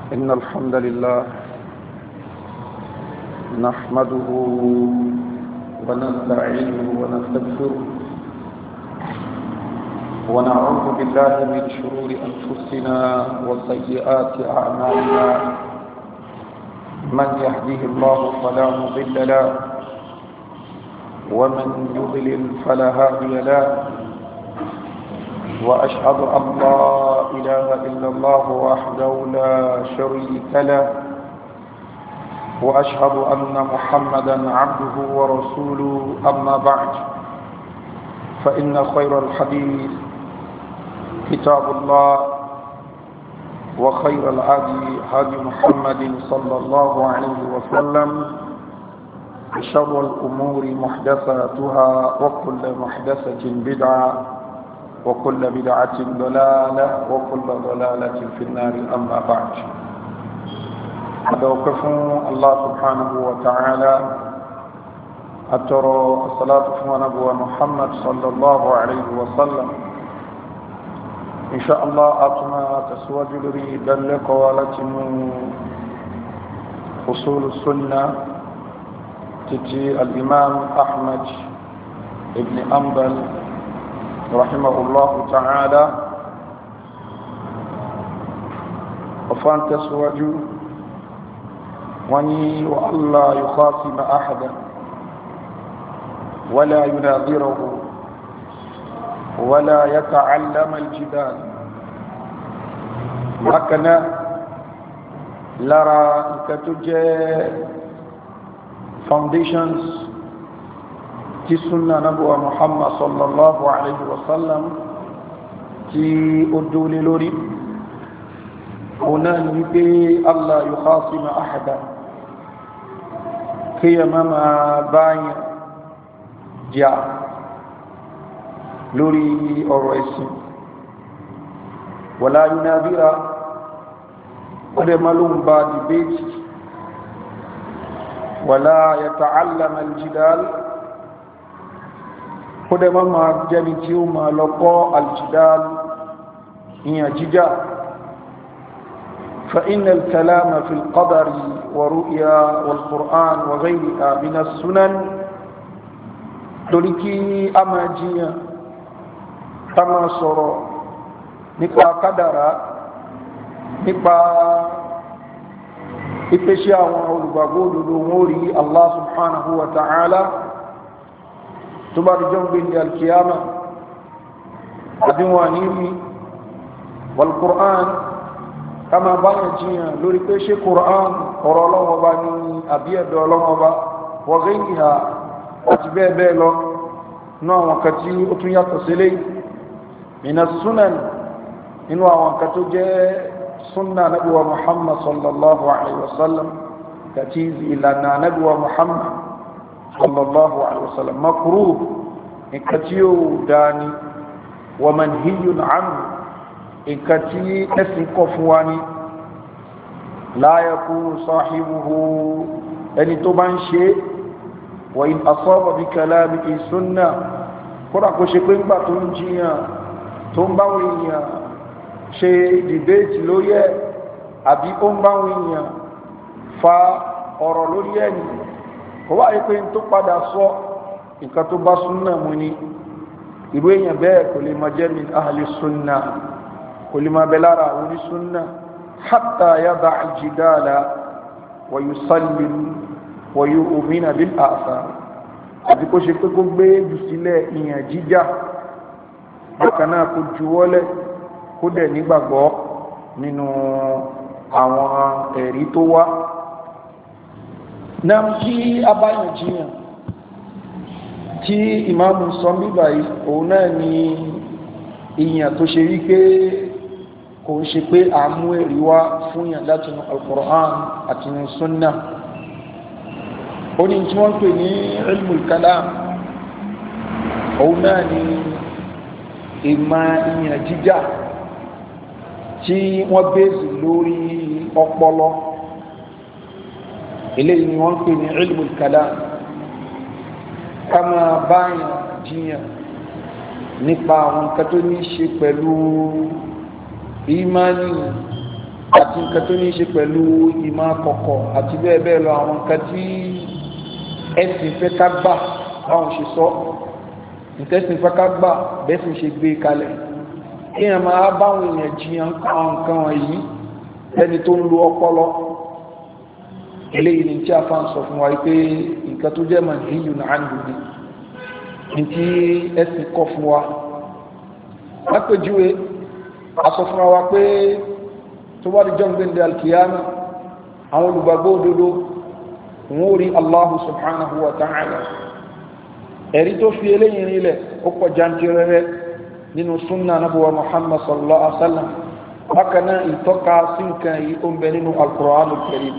إن الحمد لله نحمده ونستعينه ونستغفره ونعوذ بالله من شرور أنفسنا وسيئات أعمالنا من يهده الله فلا مضل له ومن يضلل فلا هادي له وأشهد أن لا إله إلا الله وحده لا شريك له وأشهد أن محمدا عبده ورسوله أما بعد فإن خير الحديث كتاب الله وخير الهدي هدي محمد صلى الله عليه وسلم شر الأمور محدثاتها وكل محدثة بدعة وكل بدعة ضلالة وكل ضلالة في النار أما بعد أدوكف الله سبحانه وتعالى أترى الصلاة ونبوة محمد صلى الله عليه وسلم إن شاء الله أتما تسوج لي دلق ولتم أصول السنة تتي الإمام أحمد ابن أنبل رحمه الله تعالى وفان تسوج وني وألا يخاصم أحدا ولا يناظره ولا يتعلم الجدال هكذا لرى كتجي foundations ti sunna nabuwa Muhammad sallallahu alaihi wasallam tí ó dúlé lórí ọ̀nà ní pé Allah yukhasima ahada kí ya máa báyìí jà lórí ọ̀rọ̀ ẹ̀sìn wala yunadira ọdẹ malum bá debate wala yata'allama al-jidal kódẹ má máa jẹni tí ó máa lọ́kọ́ al-jidal ìyàn jíjà fa inna al-kalama fi al-qadari wa ru'ya wal-qur'an wa ghayriha min as-sunan lórí kí a máa jiyàn ká máa sọ̀rọ̀ nípa kádàrá nípa ìpèsè àwọn olùgbàgbọ́ òdodo wọn rí Allah subhanahu wa ta'ala tó bá rí jọ ń gbé ní alkiyama àdínwà ní rí wal-Qur'an ká máa báyàn jiyàn lórí pé ṣé Qur'an ọ̀rọ̀ Ọlọ́hun Ọba ní àbí ẹ̀dọ̀ Ọlọ́hun Ọba wa ghayriha àti bẹ́ẹ̀ bẹ́ẹ̀ lọ náà àwọn kan tí ó tún yàtọ̀ sílé mina sunan inú àwọn kan tó jẹ́ sunna nabuwa Muhammad sallallahu alaihi wasallam kàtí ìlànà nabuwa Muhammad sallallahu alaihi wasallam makruh nǹkan tí ó dání wa manhiyun anhu nǹkan tí ẹ̀sìn kọ̀ fún wa ní la yakunu sahibuhu ẹni tó bá ń ṣe wa in asaba bi kalamihi sunna kódà kó ṣe pé ńgbà tó ń jiyàn tó ń báwọn èèyàn ṣe dìbéètì lórí ẹ̀ àbí ó ń báwọn èèyàn fa ọ̀rọ̀ lórí ẹ̀ ni kò wáyé pé tó padà sọ nǹkan tó bá súnnà mú ní irú èèyàn bẹ́ẹ̀ kò lè máa jẹ́ min ahli súnnà kò lè máa bẹ lára àwọn oní súnnà hatta yada al-jidala wa yusallim wa yu'mina bil athar àti kó ṣe pé kó gbé jù sílẹ̀ ìyàn jíjà bákan náà kó juwọ́lẹ̀ kó dẹ̀ nígbàgbọ́ nínú àwọn ẹ̀rí tó wá náà kí abáyànjiyàn tí ìmáàmù sọ bíbà yìí òun náà ni ìyàn tó ṣe wípé kò ń ṣe pé àmú ẹ̀rí wá fún yàn láti nù al-Qur'an àti nù sunnah ó ní tí wọ́n pè ní ilmul kalam òun náà ni ìmọ̀ ìyàn jíjà tí wọ́n bèèzì lórí ọpọlọ eléyìí ni wọ́n pè ní ilmul kalam ká máa báyàn jiyàn nípa àwọn nǹkan tó ní ṣe pẹ̀lú ìmánì àti nǹkan tó ní ṣe pẹ̀lú ìmọ̀ kọ̀kọ̀ àti bẹ́ẹ̀ bẹ́ẹ̀ lọ àwọn nǹkan tí ẹ̀sìn fẹ́ ká gbà báwọn ṣe sọ ìtẹ́sìn fẹ́ ká gbà bẹ́sìn ṣe gbé kalẹ̀ kí ẹ máa báwọn èèyàn jiyàn àwọn nǹkan wọ̀nyí lẹ́ni tó ń lo ọpọlọ eléyìí ni tí a fa ń sọ fún wa pé nǹkan tó jẹ́ manhiyun anhu ní tí ẹ̀sìn kọ́ fún wa lápèjúwe a sọ fún wa pé tó bá di jọ́n gbẹ̀ndẹ̀ alkiyama àwọn olùgbàgbọ́ òdodo wọ́n rí Allahu subhanahu wa ta'ala ẹ̀rí tó fi eléyìn rílẹ̀ ó pọ̀ jantirẹrẹ nínú súnnà nabuwa Muhammad sallallahu alaihi wasallam bákanáà ìtọ́ka sí nǹkan yìí ó ń bẹ nínú al-Qur'anul Karim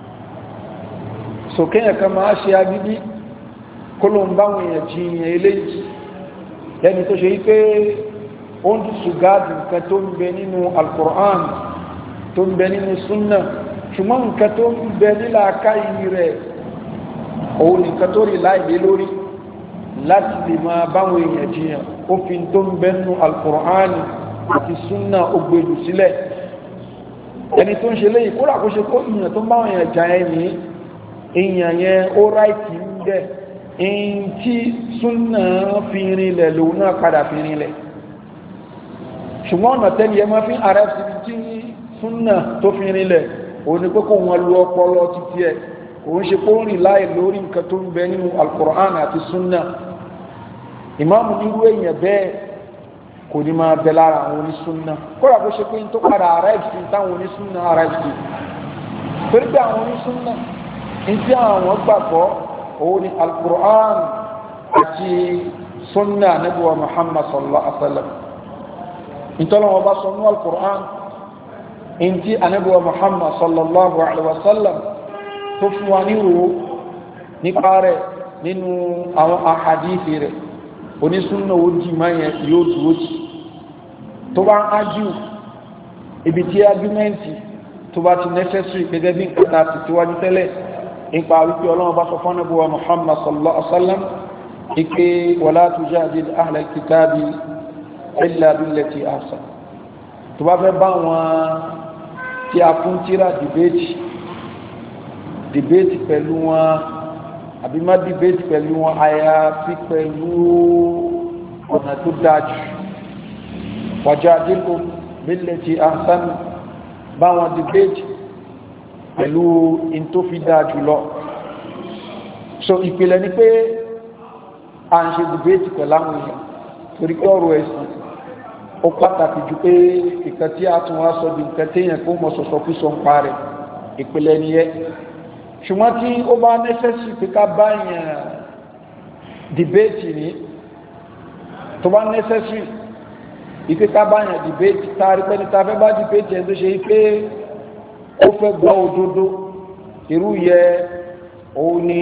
so kéèyàn kan máa ṣe agídí kó ló ń báwọn èèyàn jiyàn eléyìí lẹ́ni tó ṣe wípé ó ń ṣùgáàdì nǹkan tó ń bẹ nínú al-Qur'an tó ń bẹ nínú súnnà ṣùgbọ́n nǹkan tó ń bẹ nílà káyìí rẹ̀ òun nǹkan tó rí láìlé lórí láti lè máa báwọn èèyàn jiyàn ó fi tó ń bẹ nínú al-Qur'an àti súnnà ó gbèlú sílẹ̀ ẹni tó ń ṣe léyìí kó ràkóṣe kó ìyàn tó ń báwọn èèyàn jà ẹni èèyàn yẹn ó ráìtì ń bẹ èyí tí súnnà fi rinlẹ̀ lòun náà padà fi rinlẹ̀ ṣùgbọ́n ọ̀nà tẹ́lẹ̀ yẹn máa fi ara ẹ̀sìn tí súnnà tó fi rinlẹ̀ òun ni pé kó wọn lu ọpọlọ títí ẹ̀ òun ṣe kó rìn láì lórí nǹkan tó ń bẹ nínú al-Qur'an àti súnnà ìmáàmù nírú èèyàn bẹ́ẹ̀ kò ní máa bẹ lára àwọn onísúnnà kódà bó ṣe pé tó padà ara ẹ̀sìn táwọn onísúnnà ara ẹ̀sìn torí pé àwọn onísúnnà ní tí àwọn gbàgbọ́ òun ni al-Qur'an àti súnnà nabuwa Muhammad sallallahu alaihi wasallam ìtọ́lọ́wọ́ bá sọ ní al-Qur'an in tí anábíwa Muhammad sallallahu alaihi wasallam tó fún wa ní ro nípa rẹ̀ nínú àwọn ahadithi rẹ̀ onísúnnà ó jí máa yẹn yóò dúró tí tó bá ń ájú ibi tí argumenti tó bá ti necessary gẹ́gẹ́ bí nǹkan àti tíwájú tẹ́lẹ̀ nípa wípé ọlọ́run bá sọ fún anábíwa Muhammad sallallahu alaihi wasallam ike wala tujadil ahlal kitabi illa billati ahsan tó bá fẹ́ bá wọn tí a fún tíra dìbéètì pẹ̀lú wọn àbí má dìbéètì pẹ̀lú wọn àyàfi pẹ̀lú ọ̀nà tó dájú wajadilhum billati ahsan bá wọn dìbéètì pẹ̀lú in tó fi dájú lọ so ìpìlẹ̀ ni pé a ń ṣe dìbéètì pẹ̀lú àwọn èèyàn torí pé ọ̀rọ̀ ẹ̀sìn ó pàtàkì jù pé ìkan tí a tún wá sọ di nǹkan téèyàn kó mọ̀ sọ̀sọ̀ kú sọ ń pa rẹ̀ ìpìlẹ̀ nìyẹn ṣùgbọ́n tí ó bá nẹ́sẹ̀sì pé ká bá yàn dìbéètì ní tó bá nẹ́sẹ̀sì ìpé ká bá yàn dìbéètì tààrí pẹ́ni ta fẹ́ bá dìbéètì ẹ̀ tó ṣe pé ó fẹ́ gbọ́ òdodo irú yẹ òun ni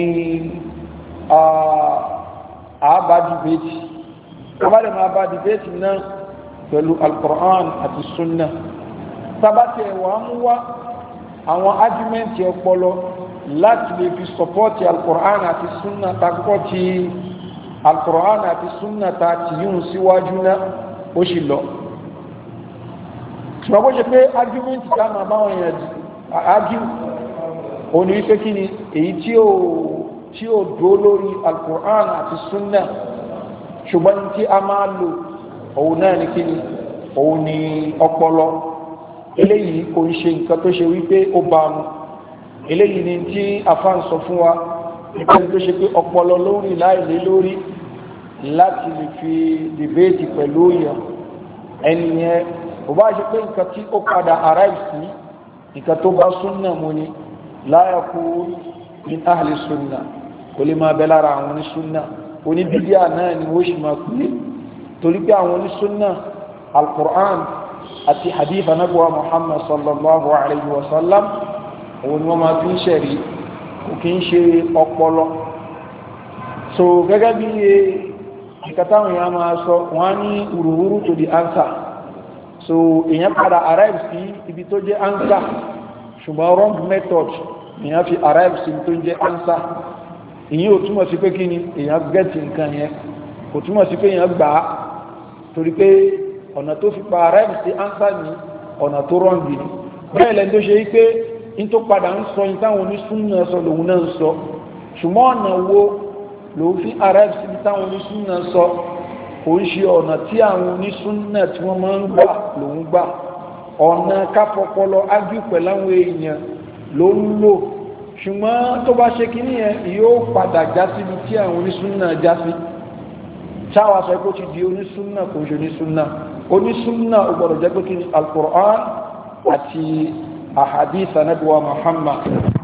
àbá dìbéètì tó bá lè máa bá dìbéètì náà pẹ̀lú al-Qur'an àti súnnà sábàtì ẹ̀wà mú wá àwọn ájúmẹ́ntì ọpọlọ láti lè fi sọpọ́tì al-Qur'an àti súnnà takọ́ ti al-Qur'an àti súnnà ta ti yíò síwájú náà ó sì lọ ṣùgbọ́n bó ṣe pé ájúmẹ́ntì ká máa bá wọn yẹn ájú òní wípé kí ni èyí tí ó dó lórí al-Qur'an àti súnnà ṣùgbọ́n tí a máa lò òun náà ní kíni òun ni ọpọlọ eléyìí kò ń ṣe nǹkan tó ṣe wípé ó bá mu eléyìí ni tí afá ń sọ fún wa nípa tó ṣe pé ọpọlọ lórí láìlé lórí láti lè fi dìbéètì pẹ̀lú èèyàn ẹni yẹn ò bá ṣe pé nǹkan tí ó padà arrive sí nǹkan tó bá súnnà mu ni la yakun min ahli súnnà kò lè máa bẹ lára àwọn onísúnnà oníbídíà náà ni ó sì máa pè é torí pé àwọn onísúnnà al-Qur'an àti hadith anabuwa Muhammad sallallahu alayhi wa sallam òun ni wọ́n máa fi ń ṣẹ̀rí kò kí ń ṣe ọpọlọ so gẹ́gẹ́ bí ìkàtàwọn èèyàn máa sọ wọ́n ní uruhuru to the answer so èèyàn padà arrive sí ibi tó jẹ́ answer ṣùgbọ́n wrong method èèyàn fi arrive sí ibi tó jẹ́ answer ìyí ò túmọ̀ sí pé kí ni èèyàn gẹ́ẹ̀tì nǹkan yẹn kò túmọ̀ sí pé èèyàn gbà á torí pé ọ̀nà tó fi pa arrive sí answer ní ọ̀nà tó wrong ni bẹ́ẹ̀ lẹ́ni tó ṣe wípé in tó padà ń sọ in táwọn onísúnnà sọ lòun náà ń sọ ṣùgbọ́n ọ̀nà wo lòun fi arrive síbi táwọn onísúnnà sọ kò ń ṣe ọ̀nà tí àwọn onísúnnà tí wọ́n máa ń gbà lòun gbà ọ̀nà kápọpọlọ ájú pẹ̀láwọn èèyàn ló ń lò ṣùgbọ́n tó bá ṣe kíní yẹn yóò padà já síbi tí àwọn onísúnnà já sí ṣáwà sọ pé ó ti di onísúnnà kò ń ṣe onísúnnà ó gbọ́dọ̀ jẹ́ pé kí ni al-Qur'an àti ahadith anabiwa Muhammad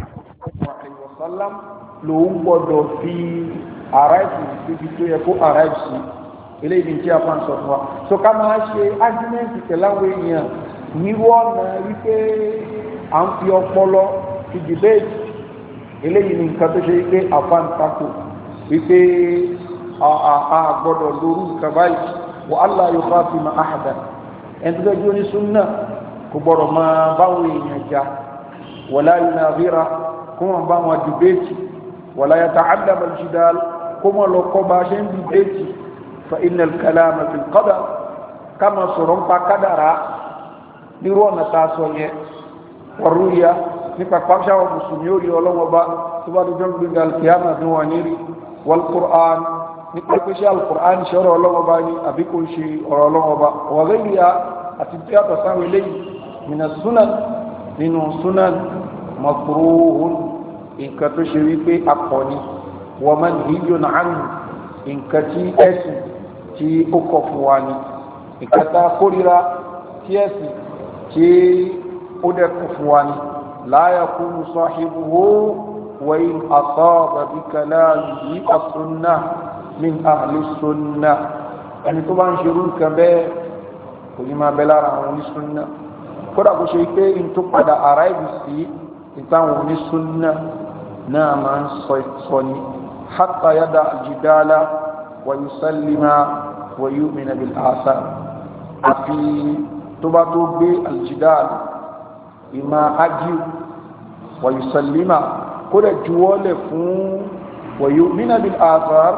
sallam ló ń gbọ́dọ̀ fi arrive síbi tó yẹ kó arrive sí eléyìí tí a fa ń sọ fún wa so ká máa ṣe argument pẹ̀láwọn èèyàn wíwọ́ ọ̀nà wípé à ń fi ọpọlọ fi debate eléyìí ní nǹkan tó ṣe wípé àfáǹtakò wípé a gbọ́dọ̀ lórí nǹkan báyìí wa alla yukhasima ahada ẹni tó fẹ́ jó ní súnnà kò gbọ́dọ̀ máa báwọn èèyàn jà wala yunazira kó wọn bá wọn debate wala yata'allama al-jidal kó wọn lọ kọ́ bá ṣe ń debate fa inna al-kalama fil qadar kama sọ̀rọ̀ ń pa kádàrá nírú ọ̀nà tá a sọ yẹn wàrúyà nípa pàṣáwọ̀ mùsùlùmí ó rí ọlọ́wọ́ bá tó bá dúdú gbígbà alkiyama bí wọ́n ní rí wal-Qur'an nípa pẹ́ṣẹ́ al-Qur'an ṣe ọ̀rọ̀ ọlọ́wọ́ bá ní àbí kò ṣe ọ̀rọ̀ ọlọ́wọ́ bá wà ghayriha àti tí a tọ̀sán eléyìí min as-sunan nínú sunan makruhun nǹkan tó ṣe wípé akọni wa manhiyun anhu nǹkan tí ẹ̀sìn tí ó kọ̀ fún wa ni nǹkan tá a kórira tí ẹ̀sìn tí ó dẹ́kun fún wa ni la yakunu sahibuhu wa in asaba bi kalamihi as-sunnah min ahli as-sunnah ẹni tó bá ń ṣerú nǹkan bẹ́ẹ̀ kò ní máa bẹ lára àwọn onísúnnà kódà kó ṣe pé n tó padà arrive sí ìtàwọn onísúnnà náà máa ń sọ ní hatta yada al-jidala wa yusallima wa yu'mina bil athar àfi tó bá tó gbé al-jidala ìmá ájú wa yusallima kó dẹ̀ juwọ́lẹ̀ fún wa yu'mina bil athar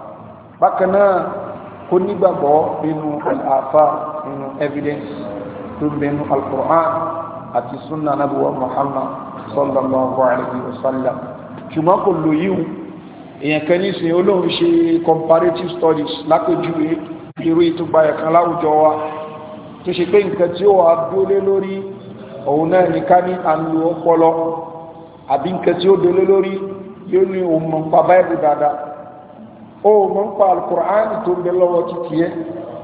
bákanáà kó nígbàgbọ́ nínú al-athar nínú evidence tó bẹnu al-Qur'an àti sunna nabuwa Muhammad sallallahu alayhi wa sallam ṣùgbọ́n kò lò yíò èyàn kan ní sin olóhun ṣe comparative studies lápèjúwe irú ìtúgba ẹ̀kan láwùjọ wa tó ṣe pé nǹkan tí ó wà dólé lórí òun náà ní ká ní àlù ọpọlọ àbí nǹkan tí ó dólé lórí yóò ní òun mọ̀ nípa báìbù dáadáa ó mọ̀ nípa al-Qur'an tó ń bẹ lọ́wọ́ títí ẹ́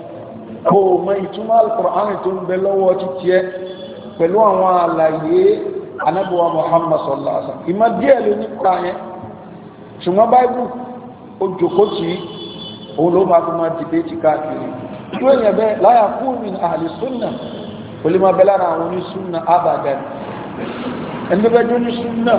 ó mọ̀ ìtumọ̀ al-Qur'an tó ń bẹ lọ́wọ́ títí ẹ́ pẹ̀lú àwọn àlàyé anábíwá Muhammad sallallahu alaihi wasallam ìmọ̀ díẹ̀ ló nípa yẹn ṣùgbọ́n báìbù ó jòkó tí òun ló máa fi máa dìbéètì káàkiri ìlú èèyàn bẹ́ẹ̀ la yakunu min ahli sunnah kò lè máa bẹ lára àwọn onísúnnà abadan ẹni bẹ́ẹ̀ tó onísúnnà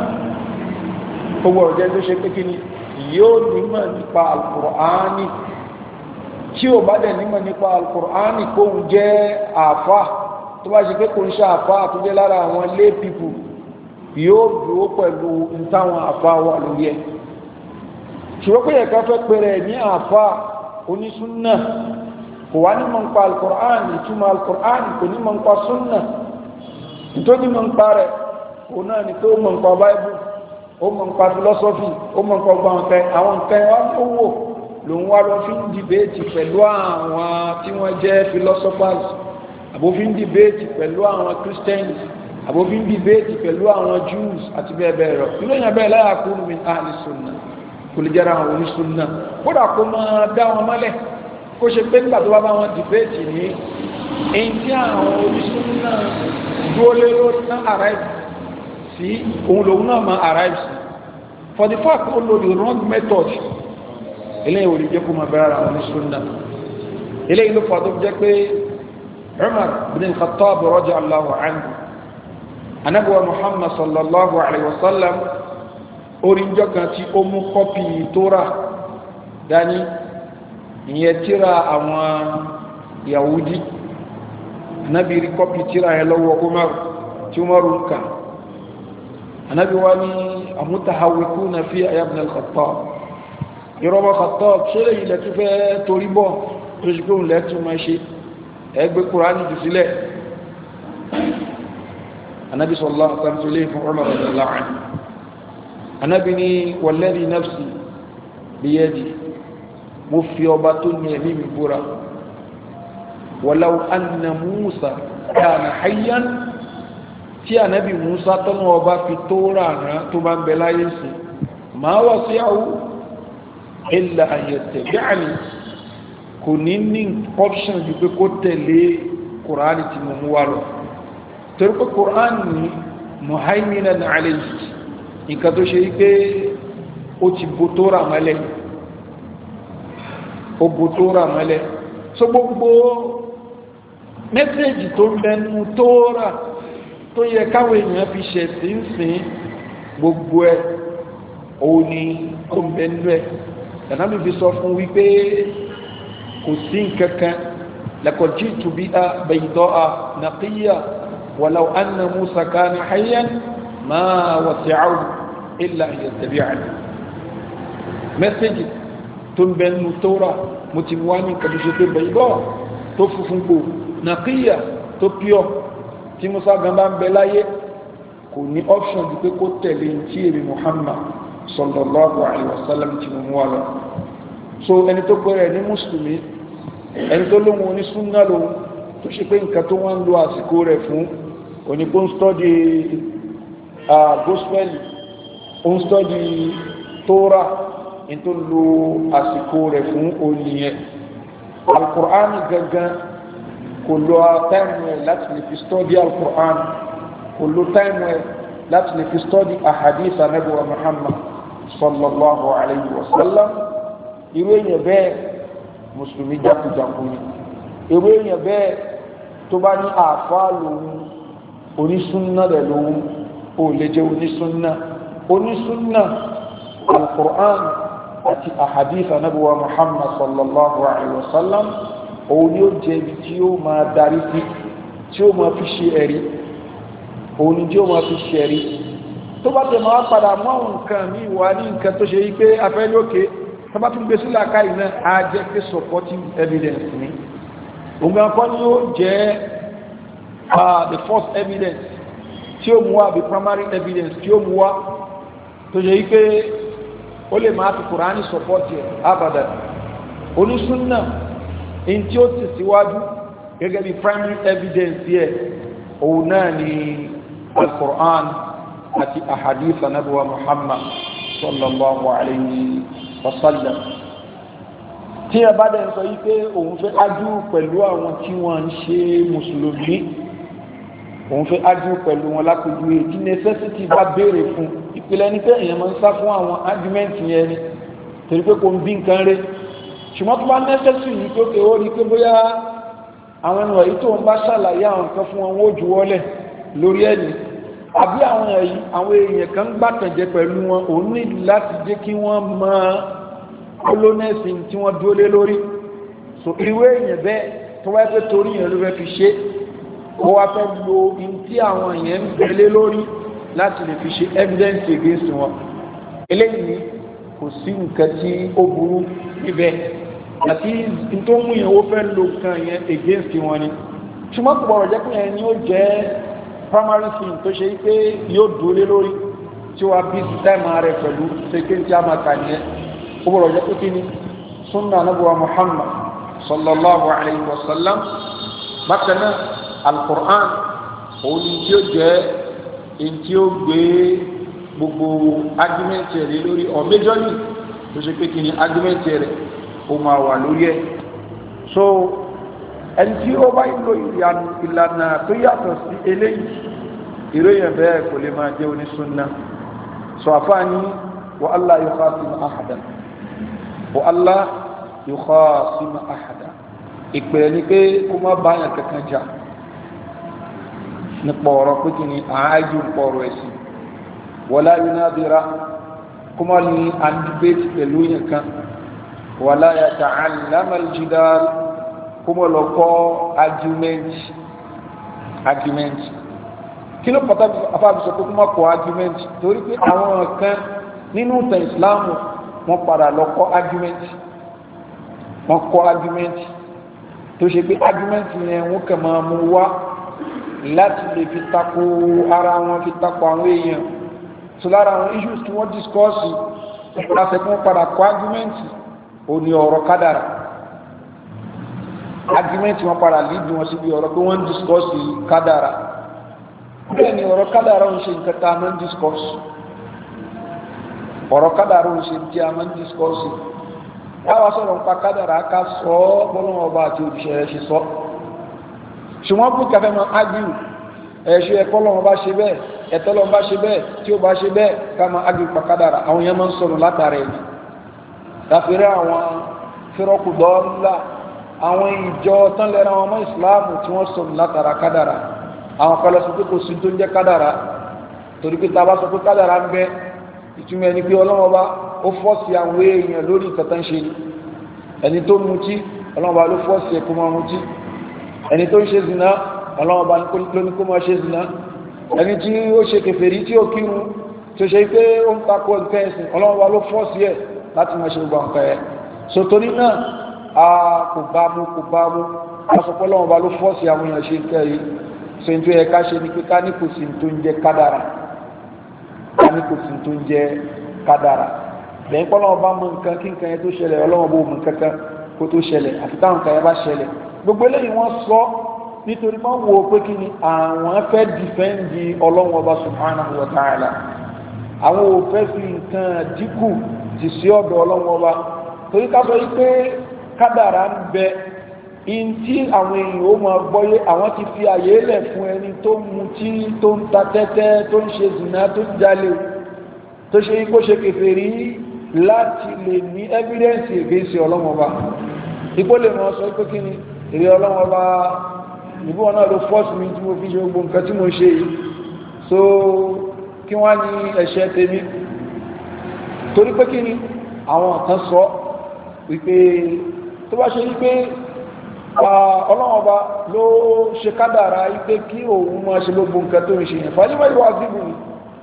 owó ọ̀jẹ́ tó ṣe pé kí ni yóò nímọ̀ nípa al-Qur'ani tí ó bá dẹ̀ nímọ̀ nípa al-Qur'ani kó ń jẹ́ àfá tó bá ṣe pé kò ń ṣe àfá tó jẹ́ lára àwọn lay people yóò dúró pẹ̀lú ìtàwọn àfá wà lórí ẹ̀ ṣùgbọ́n pé ẹ̀ka fẹ́ pẹ̀rẹ̀ ní àfá onísúnnà kò wá ní mọ̀ nípa al-Qur'an ìtumọ̀ al-Qur'an kò ní mọ̀ nípa súnnà tó ní mọ̀ nípa rẹ̀ kò náà ni tó mọ̀ nípa Bible ó mọ̀ nípa philosophy ó mọ̀ nípa ọgbà àwọn nǹkan wá tó wò lòun wá lọ fi ń dìbéètì pẹ̀lú àwọn tí wọ́n jẹ́ philosophers àbófin dìbéètì pẹ̀lú àwọn Christians àbófin dìbéètì pẹ̀lú àwọn Jews àti bẹ́ẹ̀ bẹ́ẹ̀ rọ ìlú èèyàn bẹ́ẹ̀ la yakunu min ahli sunnah kò lè jẹ́ra àwọn onísúnnà kódà kó máa dá wọn mọ́lẹ̀ kó ṣe pé nígbà tó bá bá wọn dìbéètì ní èyí tí àwọn onísúnnà dúró lé lórí náà arrive sí òun lòun náà máa arrive sí for the fact ó lo the wrong method eléyìí ò lè jẹ́ kó máa bẹ̀rẹ̀ àwọn onísúnnà eléyìí ló fà tó jẹ́ pé Umar bin al-Khattab radiyallahu anhu anabuwa Muhammad sallallahu alaihi wasallam oríjọ́ kan tí ó mú kọ́pì Tóra dání ìyẹn tírà àwọn Yahudi anábi rí kọ́pì tírà yẹn lọ́wọ́ Umar tí Umar ń kà anábi wá ní amutahawwikuna fi ibn al-Khattab ìrọ̀bọ̀ Khattab ṣẹlẹ̀ ilẹ̀ tó fẹ́ torí bọ́ tó ṣe pé òun lẹ́tún máa ṣe ẹgbẹ́ Kùránì jù sílẹ̀ anabi sallallahu alaihi wasallam lè fún Umar radiyallahu anhu anabi ni walladhi nafsi biyadi mo fi ọba tó ní ẹ̀mí mi búra walau anna Musa kana hayyan tí anabi Musa tọ́nà ọba fi tó rànà tó bá ń bẹ láyé sí ma wasi'ahu illa an yattabi'ani kò ní ní option ju pé kó tẹ̀lé Kùránì tí mo mú wá lọ torí pé Kùránì ní muhaiminan alayhi nǹkan tó ṣe wípé ó ti bò tó rà mọ́lẹ̀ ó bò tó rà mọ́lẹ̀ so gbogbo mẹ́sẹ̀jì tó mẹ́nu tó rà tó yẹ káwọn èèyàn fi ṣẹ̀ sí ń sìn gbogbo ẹ̀ òun ni ó mẹ́nu ẹ̀ tànà mi fi sọ fún wípé kò sí nǹkankan laqad ji'tu biha bayda'a naqiyya walau anna Musa kana hayyan ma wasi'ahu illa an yattabi'ani mẹ́sẹ̀jì tó ń bẹnu tóra mo ti wá ní kàdùsọ tó bayda'a tó funfun kò naqiyya tó pure tí Musa gan bá ń bẹ láyé kò ní option di pé kó tẹ̀lé tí èrè Muhammad sallallahu alaihi wasallam tí mo mú wa lọ so ẹni tó pẹ̀rẹ̀ ní mùsùlùmí ẹni tó lóhun onísúnnà lóhun tó ṣe pé nǹkan tó wọ́n ń lo àsìkò rẹ̀ fún onípo ń stọ́dì gospel ó ń stọ́dì tóra in tó lo àsìkò rẹ̀ fún oníyẹn al-Qur'an gangan kò lo táìmù ẹ̀ láti lè fi stọ́dì al-Qur'an kò lo táìmù ẹ̀ láti lè fi stọ́dì ahadith Ànábì wa Muhammad sallallahu alayhi wa sallam irú èèyàn bẹ́ẹ̀ mùsùlùmí jákujàku ni irú èèyàn bẹ́ẹ̀ tó bá ní àfáà lòun onísúnnà rẹ̀ lòun ó lè jẹ́ onísúnnà al-Qur'an àti ahadith Ànábì wa Muhammad sallallahu alayhi wa sallam òun ni ó jẹ́ ibi tí ó máa darí sí tí ó máa fi ṣe ẹ̀rí òun ni tí ó máa fi ṣe ẹ̀rí tó bá tẹ̀ máa padà mọ́ àwọn nǹkan ní ìwà ní nǹkan tó ṣe yí pé afẹ́ lókè tó bá tún gbé sí làákàyè náà á jẹ́ pé supporting evidence ni òun gan kọ́ ni ó jẹ́ the first evidence tí ó mú wá the primary evidence tí ó mú wá tó ṣe yí pé ó lè máa fi Kùránì support ẹ̀ abadan onísúnnà in tí ó ti síwájú gẹ́gẹ́ bí primary evidence yẹ òun náà ni al-Qur'an àti ahadith Ànábì wa Muhammad sallallahu alayhi wa sallam tí ẹ bá dẹ̀ sọ yí pé òun fẹ́ ájú pẹ̀lú àwọn tí wọ́n ń ṣe mùsùlùmí òun fẹ́ ájú pẹ̀lú wọn lápẹjú èdè necessity bá béèrè fún ìpìlẹ̀ ní pé èèyàn máa ń sá fún àwọn argument yẹn ni torí pé kò ń bí nǹkan rẹ̀ ṣùgbọ́n tó bá necessary ní pé ó rí pé bóyá àwọn ènìyàn yìí tó ń bá ṣàlàyé àwọn nǹkan fún wọn ó juwọ́lẹ̀ lórí ẹ̀ní àbí àwọn èèyàn kan gbàtànjẹ pẹ̀lú wọn òun ní láti jẹ́ kí wọ́n mọ olónẹ́sìn tí wọ́n dúró lé lórí so irú èèyàn bẹ́ẹ̀ tó wáyé pé torí yẹn ló fẹ́ fi ṣe ó wá fẹ́ lo in tí àwọn èèyàn ń gbélé lórí láti lè fi ṣe evidence against wọn eléyìí kò sí nǹkan tí ó burú níbẹ̀ àti tó mú yẹn ó fẹ́ lo kan yẹn against wọn ni ṣùgbọ́n kò bọ̀rọ̀ jẹ́ pé yẹn ni ó jẹ́ primary thing tó ṣe pé yóò dúró lórí tí wàá bí sítáìmù rẹ̀ pẹ̀lú ṣèké tí a máa kà nìyẹn ó bọ̀rọ̀ jẹ́ pé kí ni sunna Ànábì wa Muhammad sallallahu alayhi wa sallam bákan náà al-Qur'an òun ni tí ó jẹ́ èyí tí ó gbé gbogbo argument rẹ̀ lórí or majorly tó ṣe pé kí ni argument rẹ̀ ó máa wà lórí ẹ̀ so ẹni tí ó bá ìlò ìlànà tó yàtọ̀ sí eléyìí ìròyìn bẹ́ẹ̀ kò lè máa jẹ́ onísúnnà so àfáàní wa Allah yukhasima ahada wa Allah yukhasima ahada ìpẹ̀lẹ̀ ní pé kó má báyàn kankan jà nípa ọ̀rọ̀ pé kí ni àájú nípa ọ̀rọ̀ ẹ̀sìn wala yunadira kó má ní àdìbẹ́tì pẹ̀lú yẹn kan wala yata'allama al-jidal kó mọ́ lọ kọ́ argument kí ló pàtàkì afábísọ pé kó mọ́ kọ́ argument torí pé àwọn kan nínú ìtàn ìsìláàmù wọ́n padà lọ kọ́ argument wọ́n kọ́ argument tó ṣe pé argument yẹn wọ́n kàn máa mú wá láti lè fi tako ara wọn fi tako àwọn èèyàn so lára àwọn issues tí wọ́n discuss láti fún padà kọ argument ò ní ọ̀rọ̀ kádàrà argument wọn padà lead wọn síbi ọ̀rọ̀ pé wọ́n discuss kádàrà bẹ́ẹ̀ ni ọ̀rọ̀ kádàrà ń ṣe nǹkan tá a máa ń discuss ọ̀rọ̀ kádàrà ń ṣe tí a máa ń discuss káwa sọ̀rọ̀ nípa kádàrà ká sọ ọ́ bọ́lọ́wọ́ ọba àti òṣìṣẹ́ rẹ̀ ṣe sọ ṣùgbọ́n bí kẹfẹ́ máa argue ẹ̀ṣẹ́ ẹ̀kọ́ lọ́wọ́ bá ṣe bẹ́ẹ̀ ẹ̀tọ́ lọ́wọ́ bá ṣe bẹ́ẹ̀ tí ó bá ṣe bẹ́ẹ̀ ká máa argue nípa kádàrà àwọn yẹn máa ń sọ̀rọ̀ látara ẹ̀ láfẹ́rẹ́ àwọn fẹ́rọ́kù dọ́ọ́lá àwọn ìjọ tán lẹ́ra wọn mọ́ ìsìláàmù tí wọ́n sọ̀rọ̀ látara kádàrà àwọn kan lọ sọ pé kò sí tó ń jẹ́ kádàrà torí pé tá a bá sọ pé kádàrà ń bẹ ìtumọ̀ ẹni pé ọlọ́wọ́ bá ó fọ́ọ̀sì àwọn èèyàn lórí nǹkan tán ṣe ẹni tó mutí ọlọ́wọ́ bá ló fọ́ọ̀sì ẹ̀kọ́ máa mutí ẹni tó ń ṣe zina ọlọ́wọ́ bá ló ní kó máa ṣe zina ẹni tí ó ṣe kèfèrí tí ó kírun tó ṣe pé ó ń takò nǹkan ẹ̀sìn ọlọ́wọ́ bá ló fọ́ọ̀sì ẹ̀ láti máa ṣe gbogbo nǹkan ẹ̀ so torí náà a kò bá mú lásọpọ̀ ọlọ́wọ́ bá ló fọ́ọ̀sì àwọn èèyàn ṣe nǹkan yìí so ní tó yẹ ká ṣe ni pé ká ní kò sí tó ń jẹ́ kádàrà ká ní kò sí tó ń jẹ́ kádàrà lẹ́yìn pé ọlọ́wọ́ bá mú nǹkan kí nǹkan yẹn tó ṣẹlẹ̀ ọlọ́wọ́ bó mú kankan kó tó ṣẹlẹ̀ àti táwọn nǹkan yẹn bá ṣẹlẹ̀ gbogbo eléyìí wọ́n sọ nítorí wọ́n wo pé kí ni àwọn fẹ́ dìfẹ́ǹdì ọlọ́wọ́ ọba subhanahu wa ta'ala àwọn ò fẹ́ fi nǹkan dínkù jì sí ọ̀dọ̀ ọlọ́wọ́ ọba torí ká sọ pé kádàrà ń bẹ in tí àwọn èèyàn ó máa gbọ́yé àwọn ti fi àyè lẹ̀ fún ẹni tó mutí tó ń ta tẹ́tẹ́ tó ń ṣe zìnà tó ń jalè tó ṣe kó ṣe kèfèrí láti lè ní evidence against ọlọ́wọ́ ọba ipò lè mọ́ sọ pé kí ni èrè ọlọ́wọ́ bá ìbú ọ̀nà ló fọ́sí mi tí mo fi ṣe gbogbo nǹkan tí mo ṣe yìí so kí wọ́n ní ẹ̀ṣẹ̀ tèmi torí pé kí ni àwọn kan sọ wípé tó bá ṣe wípé ọlọ́wọ́ bá ló ṣe kádàrá wípé kí òun máa ṣe gbogbo nǹkan tó ń ṣe yẹn fàájú báyìí wà síbù ni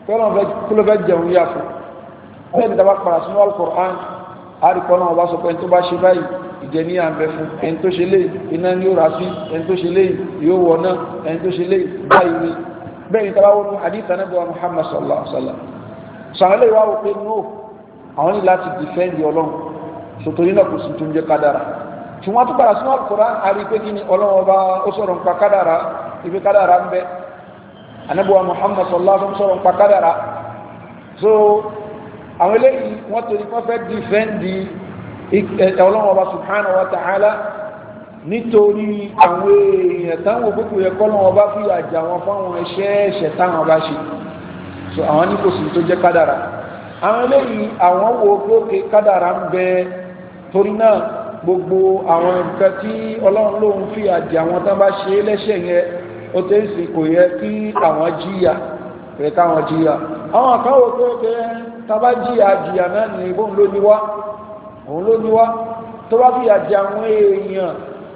kí ló fẹ́ jẹun yà fún bẹ́ẹ̀ ni dábàá padà sínú Al-Qur'an àríkọ́ náà bá sọ pé tó bá ṣe báyìí ìjẹ ní àmì fún ẹni tó ṣe lè iná ní ó rà sí ẹni tó ṣe lè yóò wọ̀ náà ẹni tó ṣe lè báyìí ní bẹ́ẹ̀ ni tàbá wọnú àdíta náà bọ́ Muhammad sallallahu alaihi wasallam sàrẹ́lẹ̀ ìwà wò pé no àwọn ní láti dìfẹ́ndì ọlọ́run sòtòrí náà kò sí tó ń jẹ́ kádàrà tí wọ́n tó padà sínú Al-Qur'an àrí pé kí ni ọlọ́run ọba ó sọ̀rọ̀ nípa kádàrà ibi kádàrà ń bẹ anábọ̀ Muhammad sallallahu alaihi wasallam sọ̀rọ̀ nípa kádàrà so àwọn eléyìí wọ́n torí wọ́n fẹ́ dìfẹ́ndì ọlọ́wọ́ ọba subhanahu wa ta'ala nítorí àwọn èèyàn táwọn òkúkú yẹ kọ́lọ́wọ́ bá fi àjà wọn fáwọn ẹ̀ṣẹ̀ táwọn bá ṣe so àwọn ní kò sí tó jẹ́ kádàrà àwọn eléyìí àwọn wo gbókè kádàrà ń bẹ torí náà gbogbo àwọn nǹkan tí ọlọ́run lóun fi àjà wọn tán bá ṣe lẹ́ṣẹ̀ yẹn ó tẹ́ sí kò yẹ kí àwọn jíyà rẹ̀ káwọn jíyà àwọn kan wo gbókè tàbá jíyà náà ní ibóhùn ló ní wá òun ló ní wá tó bá fi àjẹ àwọn èèyàn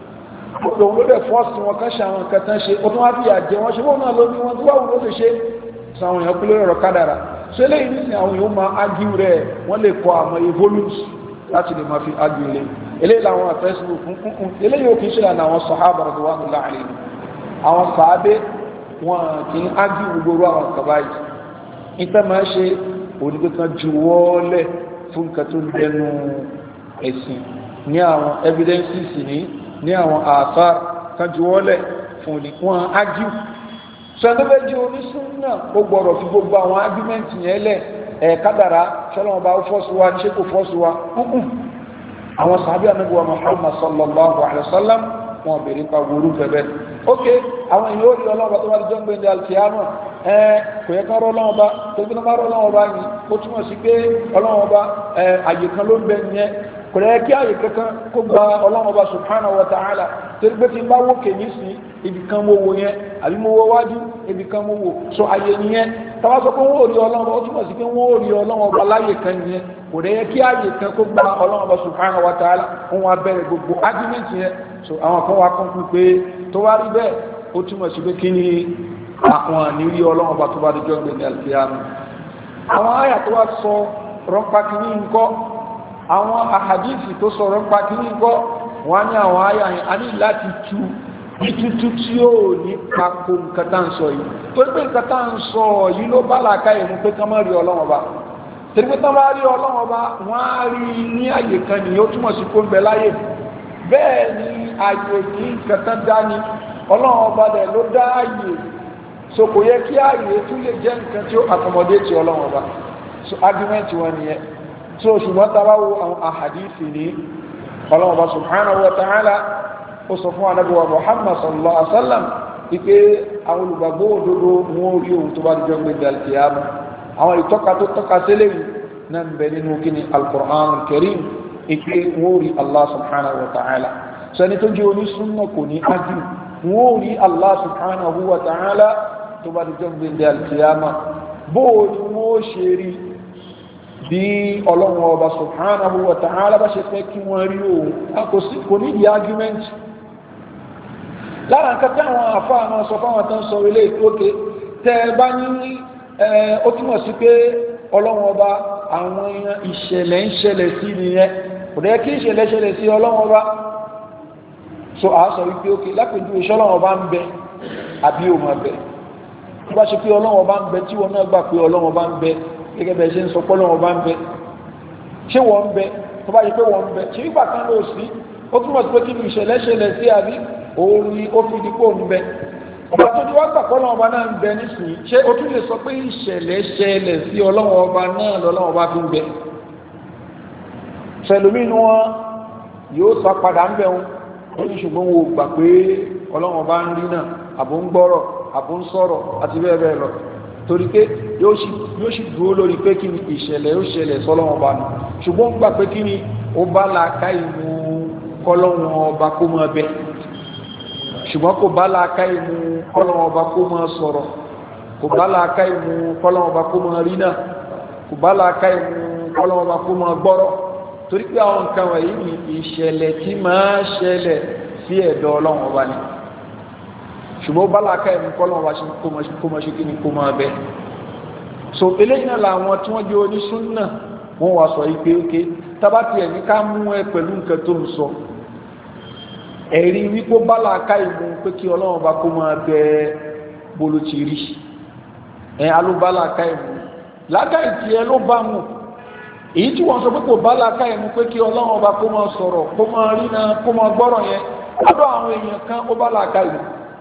òun ló dẹ̀ fọ́ọ̀sì wọn kan ṣe àwọn nǹkan tán ṣe ó tún wá fi àjẹ wọn ṣe wọ́n náà ló ní wọn tó wà wọ́n ló lè ṣe sọ àwọn èèyàn kúlẹ̀ ọ̀rọ̀ kádàrà so eléyìí nísìn àwọn èèyàn máa ágíw rẹ̀ wọ́n lè kọ àwọn volumes láti lè máa fi ágíw ilé eléyìí làwọn àfẹ́sùn kúnkún eléyìí ò kì í ṣe àná àwọn sàhábà radiyallahu anhum àwọn sàábé wọn kì í ágíw gbogbo àwọn kaba yìí nípa máa ṣe onígbẹ́kan juwọ́lẹ̀ fún nǹkan tó ń dẹnu ẹ̀sìn ní àwọn evidences ní àwọn àfá kájúwọ́lẹ̀ fún ní wọ́n ágíù sọ́dọ́bẹ́jì onísúnnà ó gbọ́rọ̀ fi gbogbo àwọn argument yẹn lẹ̀ kádàrá ṣọ́lọ́wọ́ bá fọ́sù wa ní ṣe kò fọ́sù wa àwọn sàábí Ànábì wa Muhammad sallallahu alaihi wasallam wọn bèèrè pa wúrú bẹ̀bẹ̀ ok àwọn èèyàn ó rí ọlọ́wọ́ tó wá di jọ́ngbé ní alkiyama kò yẹ ká rọ́ ọlọ́wọ́ bá tó bí wọ́n bá rọ́ ọlọ́wọ́ bá yìí ó túmọ̀ sí pé ọlọ́wọ́ bá àyè kan ló ń bẹ yẹn kò lẹ́ kí àyè kankan kó gba ọlọ́wọ́ bá subhanahu wa ta'ala torí pé tí n bá wó kèmí sí ibi kan mo wò yẹn àbí mo wọ wájú ibi kan mo wò so àyè nìyẹn tàbá sọ pé wọ́n ò rí ọlọ́wọ́ ó túmọ̀ sí pé wọ́n ò rí ọlọ́wọ́ bá láyè kan yẹn kò lẹ́ kí àyè kan kó gba ọlọ́wọ́ bá subhanahu wa ta'ala wọn wá bẹ̀rẹ̀ gbogbo argument yẹn so àwọn kan wá kọ́ fún pé tó wá rí bẹ́ẹ̀ ó túmọ̀ sí pé kí ni àwọn àníwí ọlọ́wọ́ bá tó bá dijọ́ gbé ní alkiyama àwọn àyà tó wá sọ rọ́pá kìíní nǹkan àwọn àhàdíìsì tó sọ̀rọ̀ ń pa kí ní gbọ́ wọ́n ní àwọn àyà yẹn a ní láti tú ìtútù tí ó ní kakó nǹkan tá ń sọ yìí tó pé nǹkan tá ń sọ yìí ló bá làákà ìmú pé ká má rí ọlọ́wọ́n bá torí pé tán bá rí ọlọ́wọ́n bá wọ́n á rí ní àyè kan nìyí ó túmọ̀ sí kó ń bẹ láyè bẹ́ẹ̀ ni àyè kí nǹkan tán dání ọlọ́wọ́n bá dẹ̀ ló dá àyè so kò yẹ kí àyè tún lè jẹ́ nǹkan tí ó accommodate ọlọ́wọ́n bá so argument wọn nìyẹn so ṣùgbọ́n tá a bá wo àwọn àhàdíìsì ní ọlọ́wọ́n bá subhanahu wa ta'ala ó sọ fún Ànábì wa Muhammad sallallahu alaihi wasallam wípé àwọn olùgbàgbọ́ òdodo wọn rí ohun tó bá dijọ́ gbé dàlkìyàmù àwọn ìtọ́ka tó tọ́ka sílẹ̀ yìí náà ń bẹ nínú kíni al-Qur'an al-Karim ìpé wọn rí Allah subhanahu wa ta'ala sẹni tó jẹ́ onísúnnà kò ní ájú wọn rí Allah subhanahu wa ta'ala tó bá dijọ́ gbé dàlkìyàmù bóò ni wọ́n ṣe rí bí ọlọ́run ọba subhanahu wa ta'ala bá ṣe fẹ́ kí wọ́n rí òun kò ní di argument lára nǹkan tí àwọn àfáà máa sọ fáwọn tán sọ ilé ìtókè tẹ́ bá ní ó túnmọ̀ sí pé ọlọ́run ọba àwọn ìṣẹ̀lẹ̀ ń ṣẹlẹ̀ sí nìyẹn kò dẹ́ kí ìṣẹ̀lẹ̀ ṣẹlẹ̀ sí ọlọ́run ọba so a sọ wípé ókè lápèjú iṣẹ́ ọlọ́run ọba ń bẹ àbí òun ọbẹ̀ tó bá ṣe pé ọlọ́run ọba ń bẹ tí wọn náà gbà pé ọlọ́run ọba ń bẹ gẹ́gẹ́ bẹ́ẹ̀ ṣe ń sọ pé ọlọ́run ọba ń bẹ ṣé wọ́n ń bẹ tó bá yẹ pé wọ́n ń bẹ ṣé nígbà kan ló sí ó túnmọ̀ sí pé kí ni ìṣẹ̀lẹ̀ ṣẹlẹ̀ sí àbí òun ni ó fi dípò ń bẹ ọba tó ní wá gbà pé ọlọ́run ọba náà ń bẹ nísìnyí ṣé ó tún lè sọ pé ìṣẹ̀lẹ̀ ṣẹlẹ̀ sí ọlọ́run ọba náà lọ́lọ́run ọba fi ń bẹ ṣẹlòmínú wọn yóò sọ padà ń bẹ wọn ó ní ṣùgbọ́n wo gbà pé ọlọ́run ọba ń rí náà àbò ń gbọ́rọ̀ àbò ń sọ̀rọ̀ àti bẹ́ẹ̀ bẹ́ẹ̀ lọ torí pé yóò sì dúró lórí pé kí ni ìṣẹ̀lẹ̀ ó ṣẹlẹ̀ sọ́lọ́run ọba nù ṣùgbọ́n gbà pé kí ni ó bá làákà ìmú kọ́lọ́run ọba kó mọ́ ẹbẹ̀ ṣùgbọ́n kò bá làákà ìmú kọ́lọ́run ọba kó mọ́ sọ̀rọ̀ kò bá làákà ìmú kọ́lọ́run ọba kó mọ́ rí náà kò bá làákà ìmú kọ́lọ́run ọba kó mọ́ gbọ́rọ̀ torí pé àwọn nǹkan wọ̀nyí ni ìṣẹ̀lẹ̀ tí máa ṣẹlẹ̀ sí ẹ̀dọ̀ ọlọ́run ọba ni ṣùgbọ́n bá làákà ìmú kọ́lọ́run ọba kó mọ́ ṣe kí ni kó mọ́ ẹbẹ̀ so eléyìí náà làwọn tí wọ́n jẹ́ onísúnnà wọ́n wá sọ ìpé ókè tábàtì ẹ̀ ní ká mú ẹ pẹ̀lú nǹkan tó ń sọ ẹ̀rí wípó bá làákà ìmú pé kí ọlọ́run bá kó máa bẹ bolo ti rí alóbá làákà ìmú làákà ìtì ẹ ló bá mú èyí tí wọ́n sọ pé kò bá làákà ìmú pé kí ọlọ́run bá kó máa sọ̀rọ̀ kó máa rí náà kó máa gbọ́rọ̀ yẹn lọ́dọ̀ àwọn èèyàn kan ó bá làákà ìmú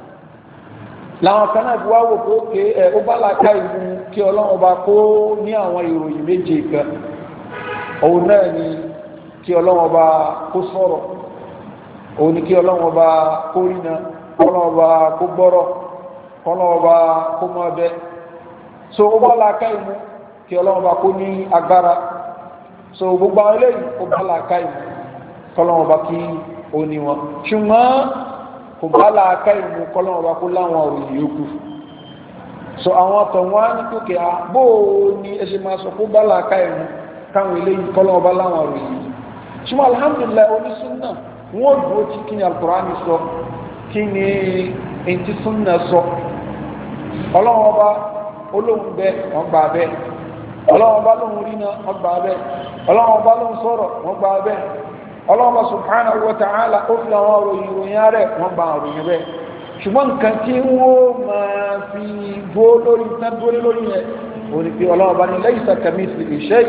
làwọn kan náà fi wá wò pé ókè ó bá làákà ìmú kí ọlọ́run bá kó ní àwọn ìròyìn méje kan òun náà ni kí ọlọ́run bá kó sọ̀rọ̀ òun ni kí ọlọ́run ọba kó rína ọlọ́run ọba kó gbọ́rọ̀ ọlọ́run ọba kó mọ́ ọbẹ̀ so ó bá làákà ìmú kí ọlọ́run ọba kó ní agbára so gbogbo àwọn eléyìí ó bá làákà ìmú kọlọ́run ọba kí ó ní wọn ṣùgbọ́n kò bá làákà ìmú kọlọ́run ọba kó láwọn òròyìn yòókù so àwọn ọ̀tọ̀ wọn á ní kókè bó ni ẹ ṣe máa sọ kó bá làákà ìmú káwọn eléyìí kọlọ́run ọba láwọn òròyìn ṣùgbọ́n alhamdulillah onísúnnà wọ́n dúró tí kí ni Al-Qur'ani sọ kí ni ẹntì súnnà sọ ọlọ́run ọba olóhùn bẹ wọ́n gbà bẹ́ ọlọ́run ọba lóhùn rí náà wọ́n gbà bẹ́ ọlọ́run ọba lóhùn sọ̀rọ̀ wọ́n gbà bẹ́ ọlọ́run ọba subhanahu wa ta'ala ó fi àwọn òròyìn rẹ̀ wọ́n gbà òròyìn rẹ̀ ṣùgbọ́n nǹkan tí wọ́n máa fi dúró lórí tán dúró lórí yẹn òní pé ọlọ́run ọba ní laysa kamithlihi shay'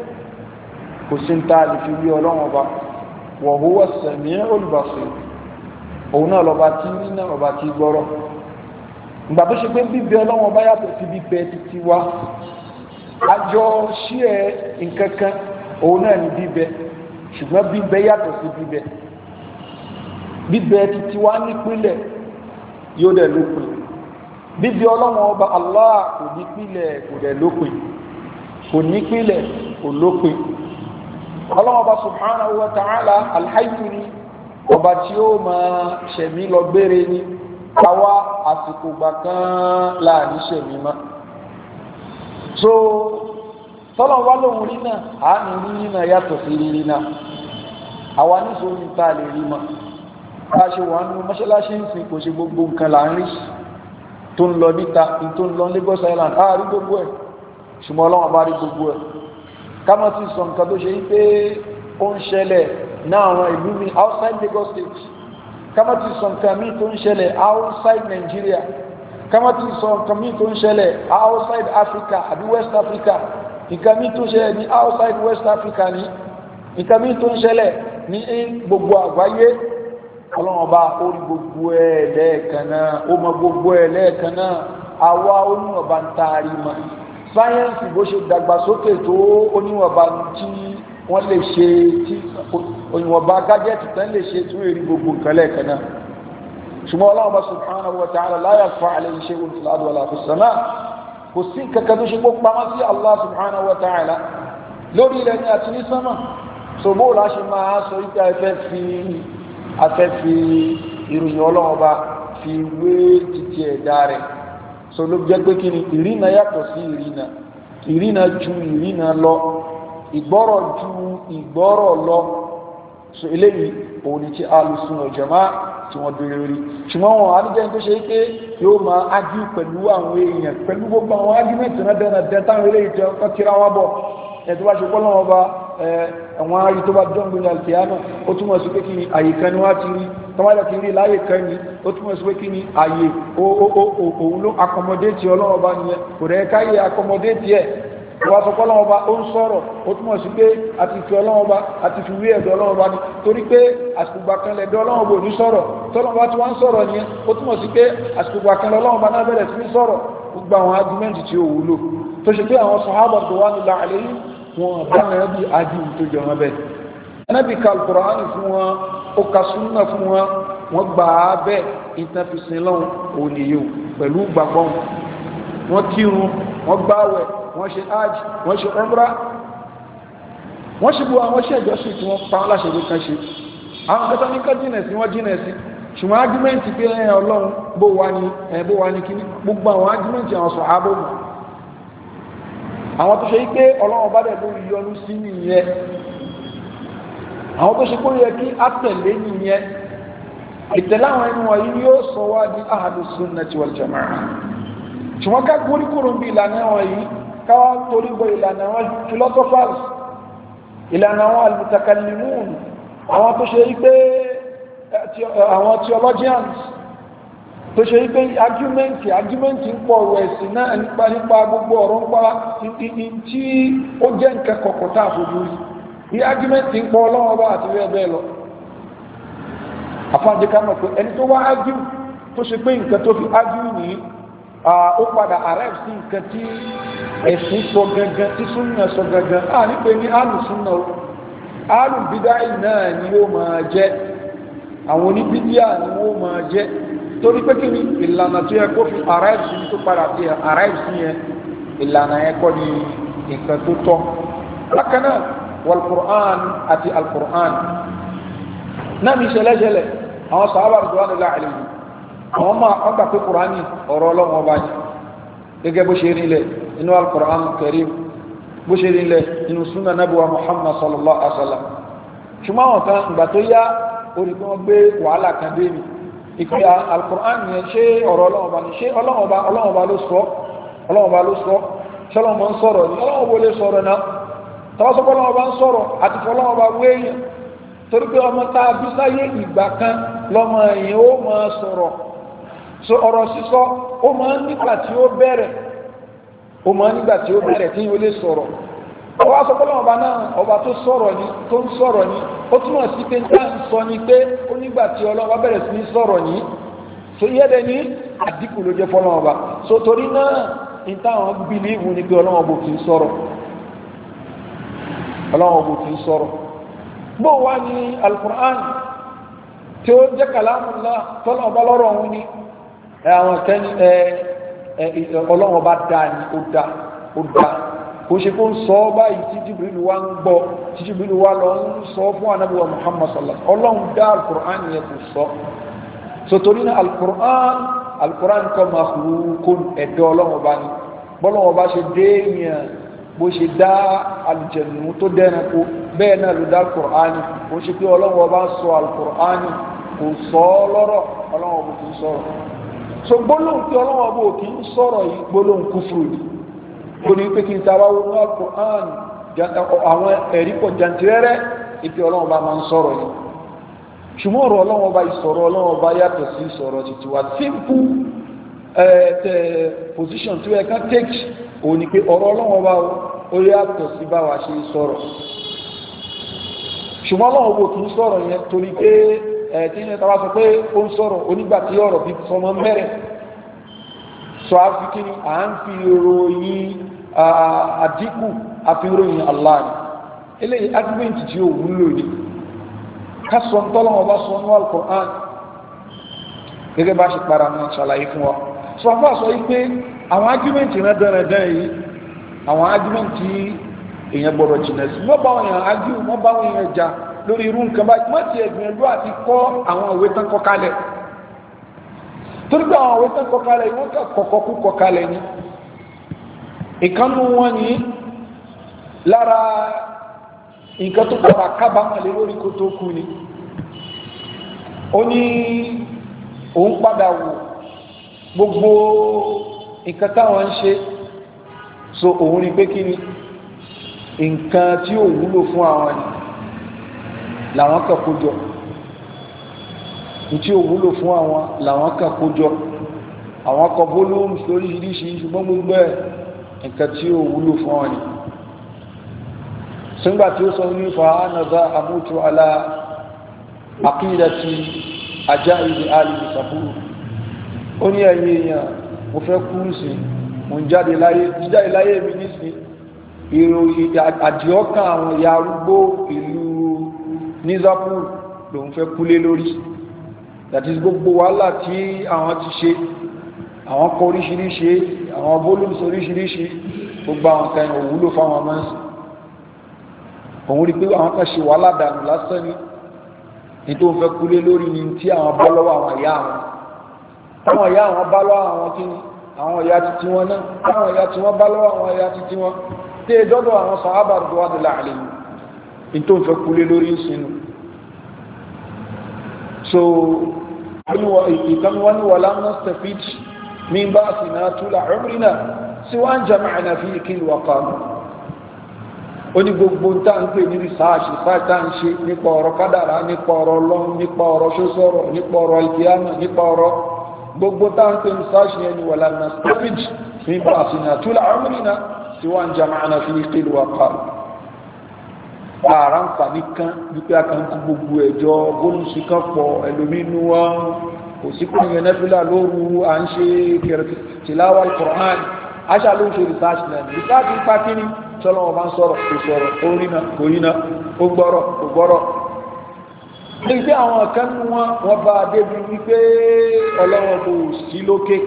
kò sí ń ta lè fi wí ọlọ́run ọba wa huwa as-sami'ul basir òun náà lọ́ba tí rí náà lọ́ba tí gbọ́rọ̀ ìgbà tó ṣe pé bíbẹ ọlọ́wọ́n bá yàtọ̀ sí bíbẹ títí wá àjọ sí ẹ nkankan òun náà ní bíbẹ ṣùgbọ́n bíbẹ yàtọ̀ sí bíbẹ títí wá nípínlẹ̀ yóò dẹ̀ lópin bíbẹ ọlọ́wọ́n ọba Allah kò nípínlẹ̀ kò dẹ̀ lópin kò nípínlẹ̀ kò lópin ọlọ́wọ́n ọba subhanahu wa ta'ala al-hayyu ni ọba tí ó máa ṣẹ̀mí lọ gbére ní àwa àsìkò gbà kan láàrin ṣẹ̀mí má so tọ́lọ̀ wá lóhun rí náà àánú rírí náà yàtọ̀ sí rírí náà àwa nítorí ta lè rí mọ́ bá ṣe wà nínú mọ́ṣáláṣí ń sìn kò ṣe gbogbo nǹkan là ń rí tó ń lọ níta tó ń lọ Lagos Island á rí gbogbo ẹ̀ ṣùgbọ́n ọlọ́wọ́n bá rí gbogbo ẹ̀ kámọ́ sí sọ nǹkan tó ṣe yí pé ó ń ṣẹlẹ̀ náà àwọn ìlú mi outside Lagos State kama ti sọ nǹkan míì tó ń ṣẹlẹ̀ outside Nigeria, kama ti sọ nǹkan míì tó ń ṣẹlẹ̀ outside Africa àbí West Africa, nǹkan míì tó ń ṣẹlẹ̀ ní outside West Africa ní nǹkan míì tó ń ṣẹlẹ̀ ní gbogbo àgbáyé. Ọlọ́run ọba orí gbogbo ẹ̀ lẹ́ẹ̀kan náà, ó mọ gbogbo ẹ̀ lẹ́ẹ̀kan náà. Àwa oníwọ̀nba ń taari mọ́ sáyẹ́ǹsì bó ṣe dàgbàsókè tó oníwọ̀nba tí wọ́n lè ṣe, tí oníwọ̀nba gájẹ́tì tán lè ṣe tún èrì gbogbo nǹkan lẹ́ẹ̀kan náà. Ṣùgbọ́n Ọlọ́run ọba subhanahu wa ta'ala la yakhfa alayhi shay'un fil ardi wala fis sama'. Kò sí kankan tó ṣe gbó pamọ́ sí Allah subhanahu wa ta'ala lórí ilẹ̀ ní àti ní sánmà. Ṣòbó láṣẹ máa sọ wípé afẹ́ fi ìròyìn Ọlọ́run ọba fi wé títí ẹ̀dá rẹ̀. So ló jẹ́ pé kí ni ìrìnà yàtọ̀ sí ìrìnà ju ìrìnà lọ, ìgbọ́rọ̀ ju ìgbọ́rọ̀ lọ. So eléyìí òun ni tí alùsùn ọ̀jọ̀má tí wọ́n bèèrè rí. Ṣùgbọ́n wọn àdíjẹ́ tó ṣe pé yóò máa ájú pẹ̀lú àwọn èèyàn pẹ̀lú gbogbo àwọn ágímẹ̀tì náà dẹ́nà táwọn eléyìí tẹ́ ọkọ̀ kíra wá bọ̀ ẹ̀ tó bá ṣe pọ́lọ́wọ́ bá ẹ̀wọ̀n ààrí tó bá jọ́ngbìn alkiyama ó túnmọ̀ sí pé kí ni àyè kan ni wá ti rí tọ́wọ́dà ti rí láyè kan ni ó túnmọ̀ sí pé kí ni àyè òun ló akọmọdétì Ọlọ́run bá nìyẹn kò rẹ̀ káyè akọmọdétì ẹ̀ wá sọ Ọlọ́run bá ó ń sọ̀rọ̀ ó túnmọ̀ sí pé àti fi Ọlọ́run bá àti fi wí ẹ̀dọ̀ Ọlọ́run bá ní torí pé àsìkò kan lẹ̀dọ̀ Ọlọ́run bò ní sọ̀rọ̀ tọ́lọ́run bá ti wá ń sọ̀rọ̀ nìyẹn ó túnmọ̀ sí pé àsìkò kan Ọlọ́run bá náà bẹ̀rẹ̀ sí ní sọ̀rọ̀ gbogbo àwọn argument tí ó wúlò tó ṣe pé àwọn sàhábà tó wà nílà àlẹ́yìn wọn bá náà bí ádìí tó jọ wọn bẹ́ẹ̀ Ànábì ka Al-Qur'an fún wọn ó ka súnnà fún wọn wọ́n gbà á bẹ́ẹ̀ ìtànfìsìn lọ́wọ́ òníyò pẹ̀lú gbàgbọ́n wọ́n kírun wọ́n gbáwẹ̀ wọ́n ṣe hajj wọ́n ṣe umrah wọ́n ṣe bú àwọn ṣe ìjọsìn tí wọ́n pa láṣẹ ìwé kan ṣe àwọn kẹta ní ká jìnà sí wọ́n jìnà sí ṣùgbọ́n ágúmẹ́ntì pé Ọlọ́run bó wá ní kíní gbogbo àwọn ágúmẹ́ntì àwọn sàhábà mọ̀ àwọn tó ṣe pé Ọlọ́run bá dẹ̀ lórí yọ́nú sí nìyẹn àwọn tó ṣe kó yẹ kí á tẹ̀lé nìyẹn ìtẹ̀láwọn ẹni wọ̀nyí yóò sọ wá di Ahlus Sunnati wal Jama'ah ṣùgbọ́n ká gbórí kúrò bí ìlànà wọ̀nyí káwá torí bọ ìlànà wọn philosophers ìlànà wọn al-mutakallimun àwọn tó ṣe pé àwọn theologians tó ṣe pé argument ń pọ̀ ẹ̀sìn náà nípa gbogbo ọ̀rọ̀ ń pa tí ó jẹ́ nǹkan kọ̀kọ̀ tá àfojú rí bí argument ń pọ̀ Ọlọ́run bá àti bẹ́ẹ̀ bẹ́ẹ̀ lọ àfáàjẹ́ ká mọ̀ pé ẹni tó wá argue tó ṣe pé nǹkan tó fi argue ní ó padà arrive sí nǹkan tí ẹ̀sìn sọ gangan tí súnnà sọ gangan nípe ní alùsúnnà alùbídáì náà ni ó máa jẹ́ àwọn oníbídíà ni ó máa jẹ́ torí pé kí ni ìlànà tó yẹ kó fi arrive sí tó padà fi arrive sí yẹn ìlànà yẹn kọ́ ni nǹkan tó tọ́ bákan náà wal-Qur'an àti al-Qur'an náà mi ṣẹlẹ̀ṣẹlẹ̀ àwọn sàhábà radiyallahu anhum àwọn máa ọgbà pé Kùránì ọ̀rọ̀ Ọlọ́run ọba ní gẹ́gẹ́ bó ṣe rílẹ̀ inú al-Qur'an al-Karim bó ṣe rílẹ̀ inú súnà nábíwá Muhammad sallallahu alaihi wasallam ṣùgbọ́n àwọn kan ìgbà tó yá orí pé wọ́n gbé wàhálà kan dé mi ìpé al-Qur'an yẹn ṣé ọ̀rọ̀ Ọlọ́run ọba ní ṣé Ọlọ́run ọba ló sọ ṣọlọ́mọ ń sọ̀rọ̀ ní Ọlọ́run ọba lè sọ̀rọ̀ náà tọ́wọ́sọ́pọ̀ Ọlọ́run ọba ń sọ̀rọ̀ àti fọlọ́run ọba wéèyàn torí pé ọmọ tá a bí sáyé ìgbà kan lọ́mọ èèyàn ó máa sọ̀rọ̀ so ọ̀rọ̀ sísọ ó máa ń nígbà tí ó bẹ̀rẹ̀ tí ó lè sọ̀rọ̀ ọwọ́ asọ́pọ̀lọ́ ọba náà ọba tó ń sọ̀rọ̀ ní ó túnmọ̀ sí pé tá ń sọ ní pé ó nígbà tí ọlọ́wọ́ bẹ̀rẹ̀ sí ní sọ̀rọ̀ ní so yẹ́dẹ̀ ní àdínkù ló jẹ́ fọ́lọ́ ọba so torí náà ní táwọn bílíìfù ní pé ọlọ́wọ́ bò kì í sọ̀rọ̀ bó wá ní al-Qur'an tí ó jẹ́ kalamullah tọ́lọ̀ ọba lọ́rọ̀ òun ni àwọn kẹni ọlọ́wọ́ bá dáa ní ó dá kò ṣe kó ń sọ báyìí tí Jibril wá ń gbọ́ tí Jibril wá lọ ń sọ fún Ànábì wa Muhammad sallallahu alaihi wasallam ọlọ́run dá al-Qur'an yẹ kò sọ so torí náà al-Qur'an kọ́ makhluqun ẹ̀dọ́ ọlọ́wọ́ bá ní bọ́lọ́wọ́ bá ṣe dé èèyàn bó ṣe dá alìjẹ̀nù tó dẹ́ranko bẹ́ẹ̀ náà ló dá al-Qur'ani ó ṣe pé ọlọ́wọ́ bá sọ al-Qur'ani kò sọ lọ́rọ̀ ọlọ́wọ́ bó kì í sọ̀rọ̀ so gbólóhùn tí ọlọ́wọ́ bó kì í sọ̀rọ̀ yìí gbólóhùn kúfùrù yìí kò ní pé kí n tàbá wọnú al-Qur'ani àwọn ẹ̀rí pọ̀ jàntìrẹ́rẹ́ ìpé ọlọ́wọ́ bá máa ń sọ̀rọ̀ yìí ṣùgbọ́n ọ̀rọ̀ ọlọ́wọ́ bá ìsọ̀rọ̀ ọlọ́wọ́ bá yàtọ̀ sí ìsọ̀rọ̀ títí wa simple position tí wọ́n ká take òun ni pé ọ̀rọ̀ ọlọ́wọ́ bá ó yàtọ̀ sí bá wa ṣe sọ̀rọ̀ ṣùgbọ́n ọlọ́wọ́ bó kì í sọ̀rọ̀ yẹn torí pé tí ní ẹ̀ta wá sọ pé ó ń sọ̀rọ̀ onígbà tí ọ̀rọ̀ bí sọmọ mẹ́rẹ̀ sọ àfikíní à ń fi ròyìn àdínkù àfi ròyìn Allah ni eléyìí argument tí ó wúlò ní ká sọ ń tọ́lọ́wọ́ bá sọ ní Al-Qur'an gẹ́gẹ́ bá ṣe para mọ́ ṣàlàyé fún wa sọ fún àṣọ yìí pé àwọn argument rẹ̀ dẹ̀rẹ̀dẹ̀ yìí àwọn argument tí èèyàn gbọ́dọ̀ jìnà sí wọ́n bá wọn yàn argue wọ́n bá wọn yàn jà lórí irú nǹkan báyìí wọ́n ti ẹ̀gbìyànjú àti kọ́ àwọn ìwé tán kọ́ kalẹ̀ torí pé àwọn ìwé tán kọ́ kalẹ̀ wọ́n kà kọ̀kọ́ kú kọ́ kalẹ̀ ni ìkànnù wọn ni lára nǹkan tó kọ́ra kábàámọ̀ lé lórí kó tó kú ni ó ní òun padà wò gbogbo nǹkan táwọn ń ṣe so òun rí pé kí ni nǹkan tí ó wúlò fún àwọn ni làwọn kà kójọ tí ó wúlò fún àwọn làwọn kà kójọ àwọn kọ volumes lóríṣiríṣi ṣùgbọ́n gbogbo ẹ̀ nǹkan tí ó wúlò fún àwọn ni sígbà tí ó sọ ní fa'ánàzá àmútu ala aqidati ajaib al-safur ó ní ẹ̀yìn èèyàn mo fẹ́ kú sí mo ń jáde láyé mi nísìn ìròyìn àdìọ́kàn àwọn ìyá arúgbó ìlú Nizapur ló ń fẹ́ kúlé lórí that is gbogbo wàhálà tí àwọn ti ṣe àwọn kọ oríṣiríṣi àwọn volumes oríṣiríṣi gbogbo àwọn kan òwúlò fáwọn ọmọ ẹ̀sìn òun rí pé àwọn kan ṣe wàhálà dànù lásán ní tó ń fẹ́ kúlé lórí ni tí àwọn bá lọ́wọ́ àwọn ìyá àwọn táwọn ìyá àwọn bá lọ́wọ́ àwọn kí ni àwọn ìyá títí wọn náà táwọn ìyá tí wọ́n bá lọ́wọ́ àwọn ìyá títí wọn tí ìdọ́dọ̀ àwọn sàhábà radiyallahu anhum ní tó ń fẹ́ kúlé lórí ìsinú so ìkan wọn ni wà lánà stafid min ba'sina tula umrina siwa an jama'na fi kil wa qam ó ní gbogbo tá ń pè ní research tá ń ṣe nípa ọ̀rọ̀ kádàrá nípa ọ̀rọ̀ Ọlọ́run nípa ọ̀rọ̀ ṣóṣọ́rọ̀ nípa ọ̀rọ̀ alkiyama nípa ọ̀rọ̀ gbogbo tá ń pè ní research yẹn ni wà lánà stafid min ba'sina tula umrina siwa an jama'na fi kil wa qam ààrá ń fà ní kán wípé a kàn kú gbogbo ẹjọ́ bónúsì kan pọ̀ ẹlòmínú wọn kò sí pé yẹn nẹ́fílà lóru à ń ṣe tìláwà Al-Qur'an aṣà ló ń ṣe research náà research ń pa kíní tọ́lọ́wọ́ bá ń sọ̀rọ̀ kò sọ̀rọ̀ orínà kò yínà ó gbọ́rọ̀ kò gbọ́rọ̀ ní pé àwọn kan ní wọ́n bá débi wípé Ọlọ́run bò sí lókè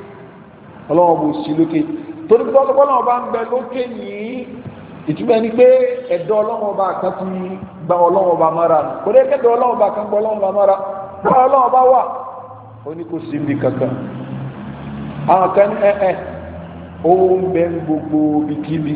torí pé Ọlọ́run bá ń bẹ lókè yìí ìtumọ̀ ní pé ẹ̀dọ́ Ọlọ́run Ọba kan ti gba Ọlọ́run Ọba mara nù kò dé kẹ́dọ̀ Ọlọ́run Ọba kan gba Ọlọ́run Ọba mara bá Ọlọ́run Ọba wà ó ní kò sí ibi kankan àwọn kan ní ó ń bẹ gbogbo bikíbi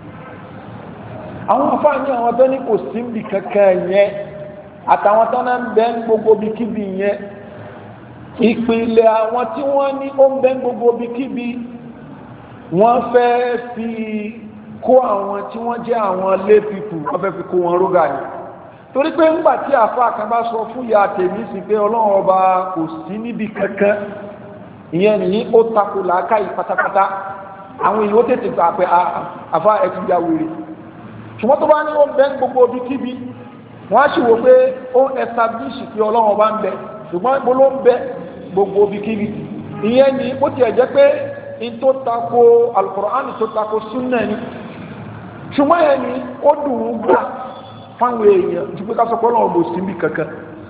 àwọn afáàní àwọn tó ní kò sí ibi kankan yẹn àtàwọn tó náà ń bẹ gbogbo bikíbi yẹn ìpìlẹ̀ àwọn tí wọ́n ní ó ń bẹ gbogbo bikíbi wọ́n fẹ́ fi kó àwọn tí wọ́n jẹ́ àwọn lay people wọ́n fẹ́ fi kó wọn rógà ní torí pé ńgbà tí àfá kan bá sọ fún ya tèmi sí pé Ọlọ́run Ọba kò sí níbi kankan ìyẹn ní ó takò làákàyè pátápátá àwọn èèyàn ó tètè gbà pé àfá ẹ ti ya wèrè ṣùgbọ́n tó bá ní ó ń bẹ gbogbo ibi kíbi wọ́n á sì wò pé ó establish pé Ọlọ́run Ọba ń bẹ ṣùgbọ́n ibo ló ń bẹ gbogbo ibi kíbi ìyẹn ní ó tiẹ̀ jẹ́ pé in tó takò Al-Qur'an tó takò súnnà ni ṣùgbọ́n yẹn ni ó dùn ún gbà fáwọn èèyàn jù pé kásọ̀ pọ́lọ̀ ọgbò sí bí kankan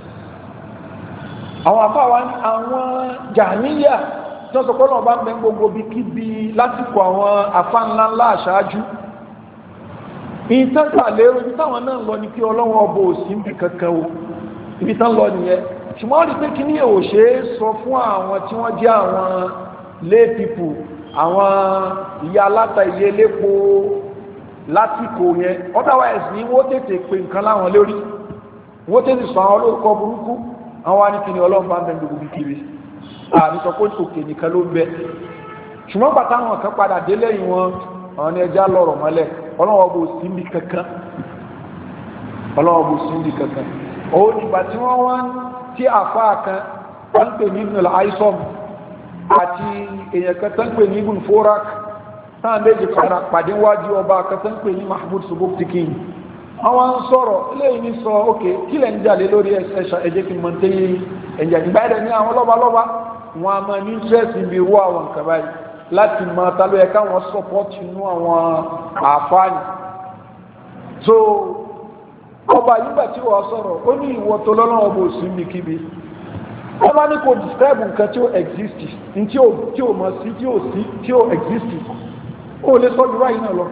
àwọn àfáwà ní àwọn Jàmíyà tí wọ́n sọ pọ́lọ̀ ọba ń bẹ gbogbo bí kíbi lásìkò àwọn àfá ńláńlá àṣáájú ìtẹ́gbà lérò ibi táwọn náà lọ ní kí Ọlọ́run ọbọ̀ sí bí kankan o ibi tán lọ nìyẹn ṣùgbọ́n rí pé kí ní ò ṣe é sọ fún àwọn tí wọ́n jẹ́ àwọn lay people àwọn ìyá aláta ilé lépo lásìkò yẹn otherwise ní wọ́n tètè pè nǹkan láwọn lórí wọ́n tètè sọ àwọn olóòkọ burúkú àwọn anìkìní Ọlọ́run bá ń bẹ gbogbo kiri àmìsọ pé òkè nìkan ló ń bẹ ṣùgbọ́n pàtà àwọn kan padà dé lẹ́yìn wọn àwọn ni ẹja lọ́rọ̀ mọ́lẹ̀ Ọlọ́run bó sí ní kankan òun nígbà tí wọ́n wá tí àfáà kan tó ń pè ní Ibn al-Aisom àti èèyàn kan tó ń pè ní Ibn Forak táà méjì padà pàdé wájú ọba kan tó ń pè ní Mahmud Subuktikin àwọn ń sọ̀rọ̀ eléyìí ní sọ ókè kí lẹ́ ń jalè lórí ẹjẹ́ kí n mọ̀ tẹ́yìn ẹ̀jẹ̀ nígbà ẹ̀rẹ̀ ní àwọn lọ́balọ́ba wọn a máa ní interest ibi irú àwọn nǹkan báyìí láti mọ tàbí ẹ̀ka wọn support inú àwọn àfáàní so ọba nígbà tí wọ́n sọ̀rọ̀ ó ní ìwọ tó lọ́nà ọba òsì níbikíbi wọ́n bá ní kò describe nǹkan tí ó exist ní tí ó mọ̀ sí tí ó exist ó lè sọ jù báyìí náà lọ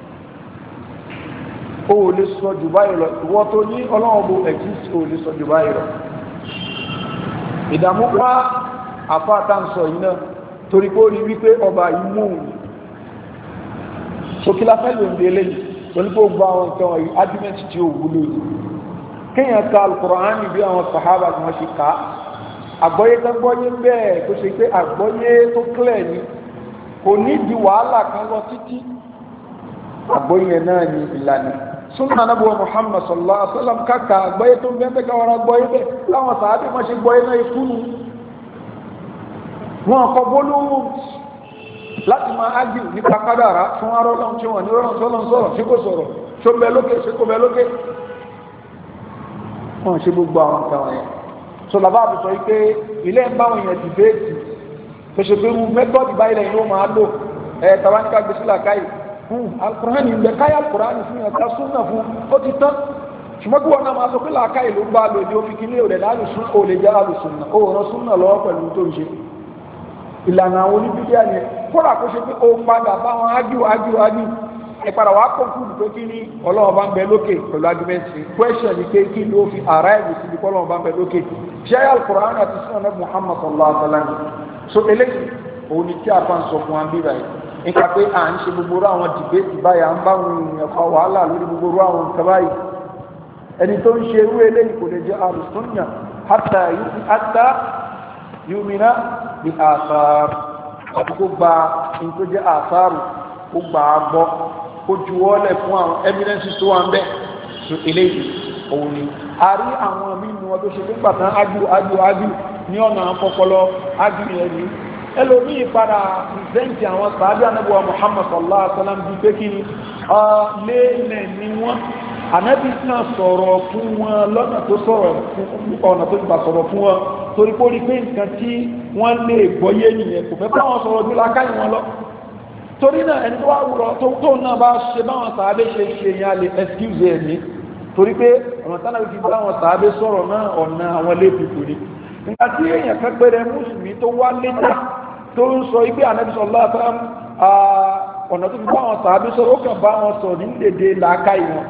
ó lè sọ jù báyìí lọ ìwọ tó ní ọlọ́wọ́ bó exist ó lè sọ jù báyìí lọ ìdààmú pa àfáàtà ń sọ yìí náà torí pé ó rí wípé ọba yìí mú òun so kí la fẹ́ lò ń délé yìí torí pé ó gba àwọn nǹkan wọ̀nyí argument tí ó wúlò yìí kéèyàn ka Al-Qur'ani bí àwọn sàhábà ni wọ́n ṣe kà á àgbọ́yé tó gbọ́yé bẹ́ẹ̀ tó ṣe pé àgbọ́yé tó clear ni kò ní di wàhálà kan lọ títí àgbọ́yé náà ni ìlànà sunna nabuwa Muhammad sallallahu alaihi wasallam kàkà àgbọ́yé tó ń bẹ́ẹ̀ ká wọ́n gbọ́yé bẹ́ẹ̀ láwọn sàhábà wọ́n ṣe gbọ́yé náà ikúnu wọn kọ bólúwù láti máa ágìl nípa kádàrá fún arọ́lọ́n tí wọ́n ní rọ́rùn tọ́lọ́n sọ̀rọ̀ tí kò sọ̀rọ̀ tí ó bẹ lókè tí kò bẹ lókè wọ́n ṣe gbogbo àwọn kan wọ̀nyẹn so làbá àbùsọ yìí pé ilé ń báwọn èèyàn dìbéètì tó ṣe pé irú mẹ́tọ́ọ̀dì báyìí lẹ́yìn ló máa lò tàbáníkà gbèsè làkáyì alukurani ìgbẹ́ káyà alukurani fún yẹn ká súnà fún ó ti tán ṣùgbọ́n kí wọ́n náà máa sọ pé làkáyì ló gbá lòdì ó fi kí ní òrẹ̀ lálùsùn ó lè jẹ́ alùsùnà ó rán súnà lọ́wọ́ pẹ̀lú tó ń ṣe ìlànà àwọn oníbídíà yẹn kódà kó ṣe pé ó padà bá wọn ájú ìpadà wàá kọ́ńkúrù pé kí ni ọlọ́run bá ń bẹ lókè pẹ̀lú argumenti question ni pé kí ni ó fi arrive síbi kọ́ ọlọ́run bá ń bẹ lókè ṣé Al-Qur'an àti sunnah Nabi Muhammad sallallahu alaihi wasallam so eléyìí òun ni tí a fa ń sọ fún wa bí báyìí nípa pé à ń ṣe gbogbo àwọn dìbéètì báyìí à ń bá àwọn èèyàn fa wàhálà lórí gbogbo àwọn nǹkan báyìí ẹni tó ń ṣe irú eléyìí kò lè jẹ́ al-sunnah hatta yumina bi àṣàr àti kó gba in tó jẹ́ àṣàrù kó gbà á gbọ́ kó juwọ́lẹ̀ fún àwọn evidences tó wà ń bẹ́ so eléyìí òun ni a rí àwọn mímu wọn tó ṣe pé gbàtán ájú ní ọ̀nà àpọ̀pọ̀lọ ájú yẹn ni ẹlòmíì padà pìrìsẹ́ǹtì àwọn sàábí anábọ̀ Muhammad sallallahu alaihi wasallam bíi pé kí ni lẹ́ẹ̀lẹ̀ ni wọ́n ànábì kan sọ̀rọ̀ fún wọn lọ́nà tó sọ̀rọ̀ fún ọ̀nà tó gbà sọ̀rọ̀ fún wọn torí pé ó rí pé nǹkan tí wọ́n lè gbọ́yé nìyẹn kò fẹ́ báwọn sọ̀rọ̀ bí lákàyè wọn lọ torí náà ẹni tó wá wúrọ̀ tó náà bá ṣe báwọn sàábé ṣe yẹn a lè excuse ẹ̀ ní torí pé ọ̀nà tánà fi báwọn sàábé sọ̀rọ̀ náà ọ̀nà àwọn lẹ́pìpù ni nígbà tí èèyàn kan péré mùsùlùmí tó wá létà tó ń sọ ipé ànábì sallallahu alaihi wasallam ọ̀nà tó fi báwọn sàábé sọ̀rọ̀ ó kàn bá wọn sọ ní dédé làákàyè wọn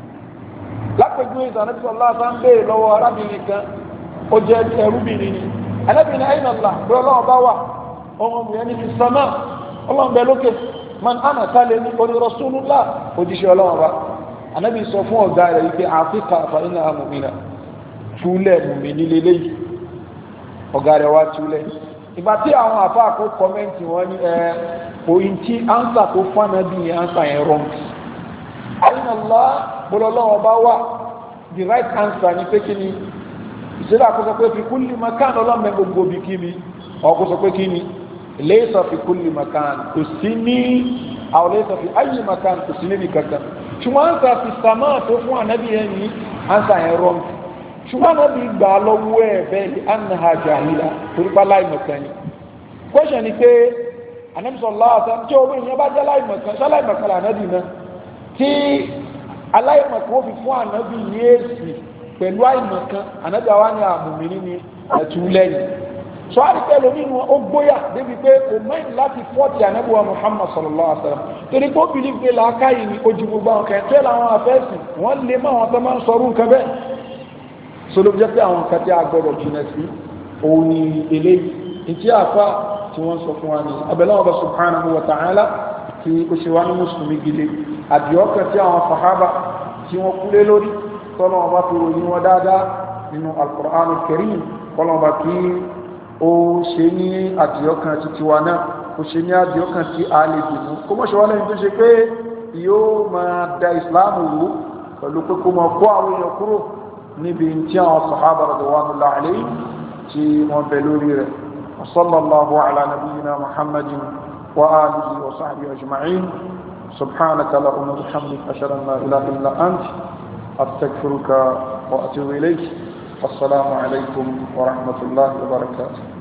lápẹjú ìsànábì sallallahu alaihi wasallam béèrè lọ́wọ́ arábìnrin kan ó jẹ́ ẹrúbìnrin ni anábìnrin ayé nàlá pé ọlọ́run bá wà ọmọ mìíràn ní ìsànà ọlọ́run bẹ lókè man ana tálẹ̀ ní orí Rasulullah òjíṣẹ́ ọlọ́run bá anábì sọ fún ọ̀gá rẹ̀ wípé àfíkà fàínà àmùmínà túlẹ̀ mùmí nílé léyìí ọ̀gá rẹ̀ wá túlẹ̀ ìgbà tí àwọn àfáà kó kọ́mẹ́ǹtì wọn ní òyìn tí ánsà tó fánà bí i ánsà yẹn rọ́ǹkì ayé nàlá bọ́lọ́lọ́wọ́ bá wà the right answer ní pé kí ni ìṣẹ́lẹ̀ àkóso pé fi kulli makan ọlọ́mọ gbogbo bí kí ni ọkóso pé kí ni laysa fi kulli makan kò sí ní àwọn laysa fi ayyi makan kò sí níbi kankan ṣùgbọ́n ánsà fi sàmà tó fún ànábì yẹn ní ánsà yẹn rọ́ǹkì ṣùgbọ́n ànábì gbà lọ́wọ́ ẹ̀ bẹ́ẹ̀ ni annaha jahila torí pa láìmọ̀kan ni question ni pé ànábì sallallahu alaihi wasallam tí owó ìyẹn bá jẹ́ láìmọ̀kan ṣáláìmọ̀kan lànábì náà tí aláìmọ̀kan ó fi fún ànábì ní èsì pẹ̀lú àìmọ̀kan ànábì àwa ní àmùmìnì ní ẹ̀túlẹ́yìn sọ àdìpẹ́ lómi wọn ó gbóyà débi pé kò mẹ́rin láti fọ́ọ̀tì ànábì wa Muhammad sallallahu alaihi wasallam torí pé ó bìlí pé làákàyè ní ojú gbogbo àwọn kẹ̀kẹ́ làwọn afẹ́sì wọ́n lè má wọn tó máa ń sọrú nǹkan bẹ́ẹ̀ so ló jẹ́ pé àwọn nǹkan tí a gbọ́dọ̀ jìnà sí òun ni eléyìí ìtí àfa tí wọ́n sọ fún wa ní abẹ́lẹ́wọ̀n bá subhanahu wa ta'ala tí ó ṣe wá ní mùsùlùmí gidi àdìọ́kàn tí àwọn sàhábà tí wọ́n kúlé lórí tọ́lọ́ wọn bá fi ròyìn wọn dáadáa nínú al-Qur'an al-Karim kọ́lọ́ wọn bá kí ó ṣe ní àdìọ́kàn ti tiwa náà ó ṣe ní àdìọ́kàn tí a lè dìmú kó mọ̀ ṣe wá lẹ́yìn tó ṣe pé yóò máa da ìsìláàmù wò pẹ̀lú pé kó máa kó àwọn èèyàn kúrò níbi tí àwọn sàhábà radiyallahu alayhim tí wọ́n bẹ̀ lórí rẹ̀ sallallahu ala nabiyyina muhammadin wa alihi wa sahbihi ajma'in subhanaka allahumma wa bihamdika ashhadu an la ilaha illa anta astaghfiruka wa atubu ilayk. Assalamu alaykum wa rahmatullahi wa barakatuh.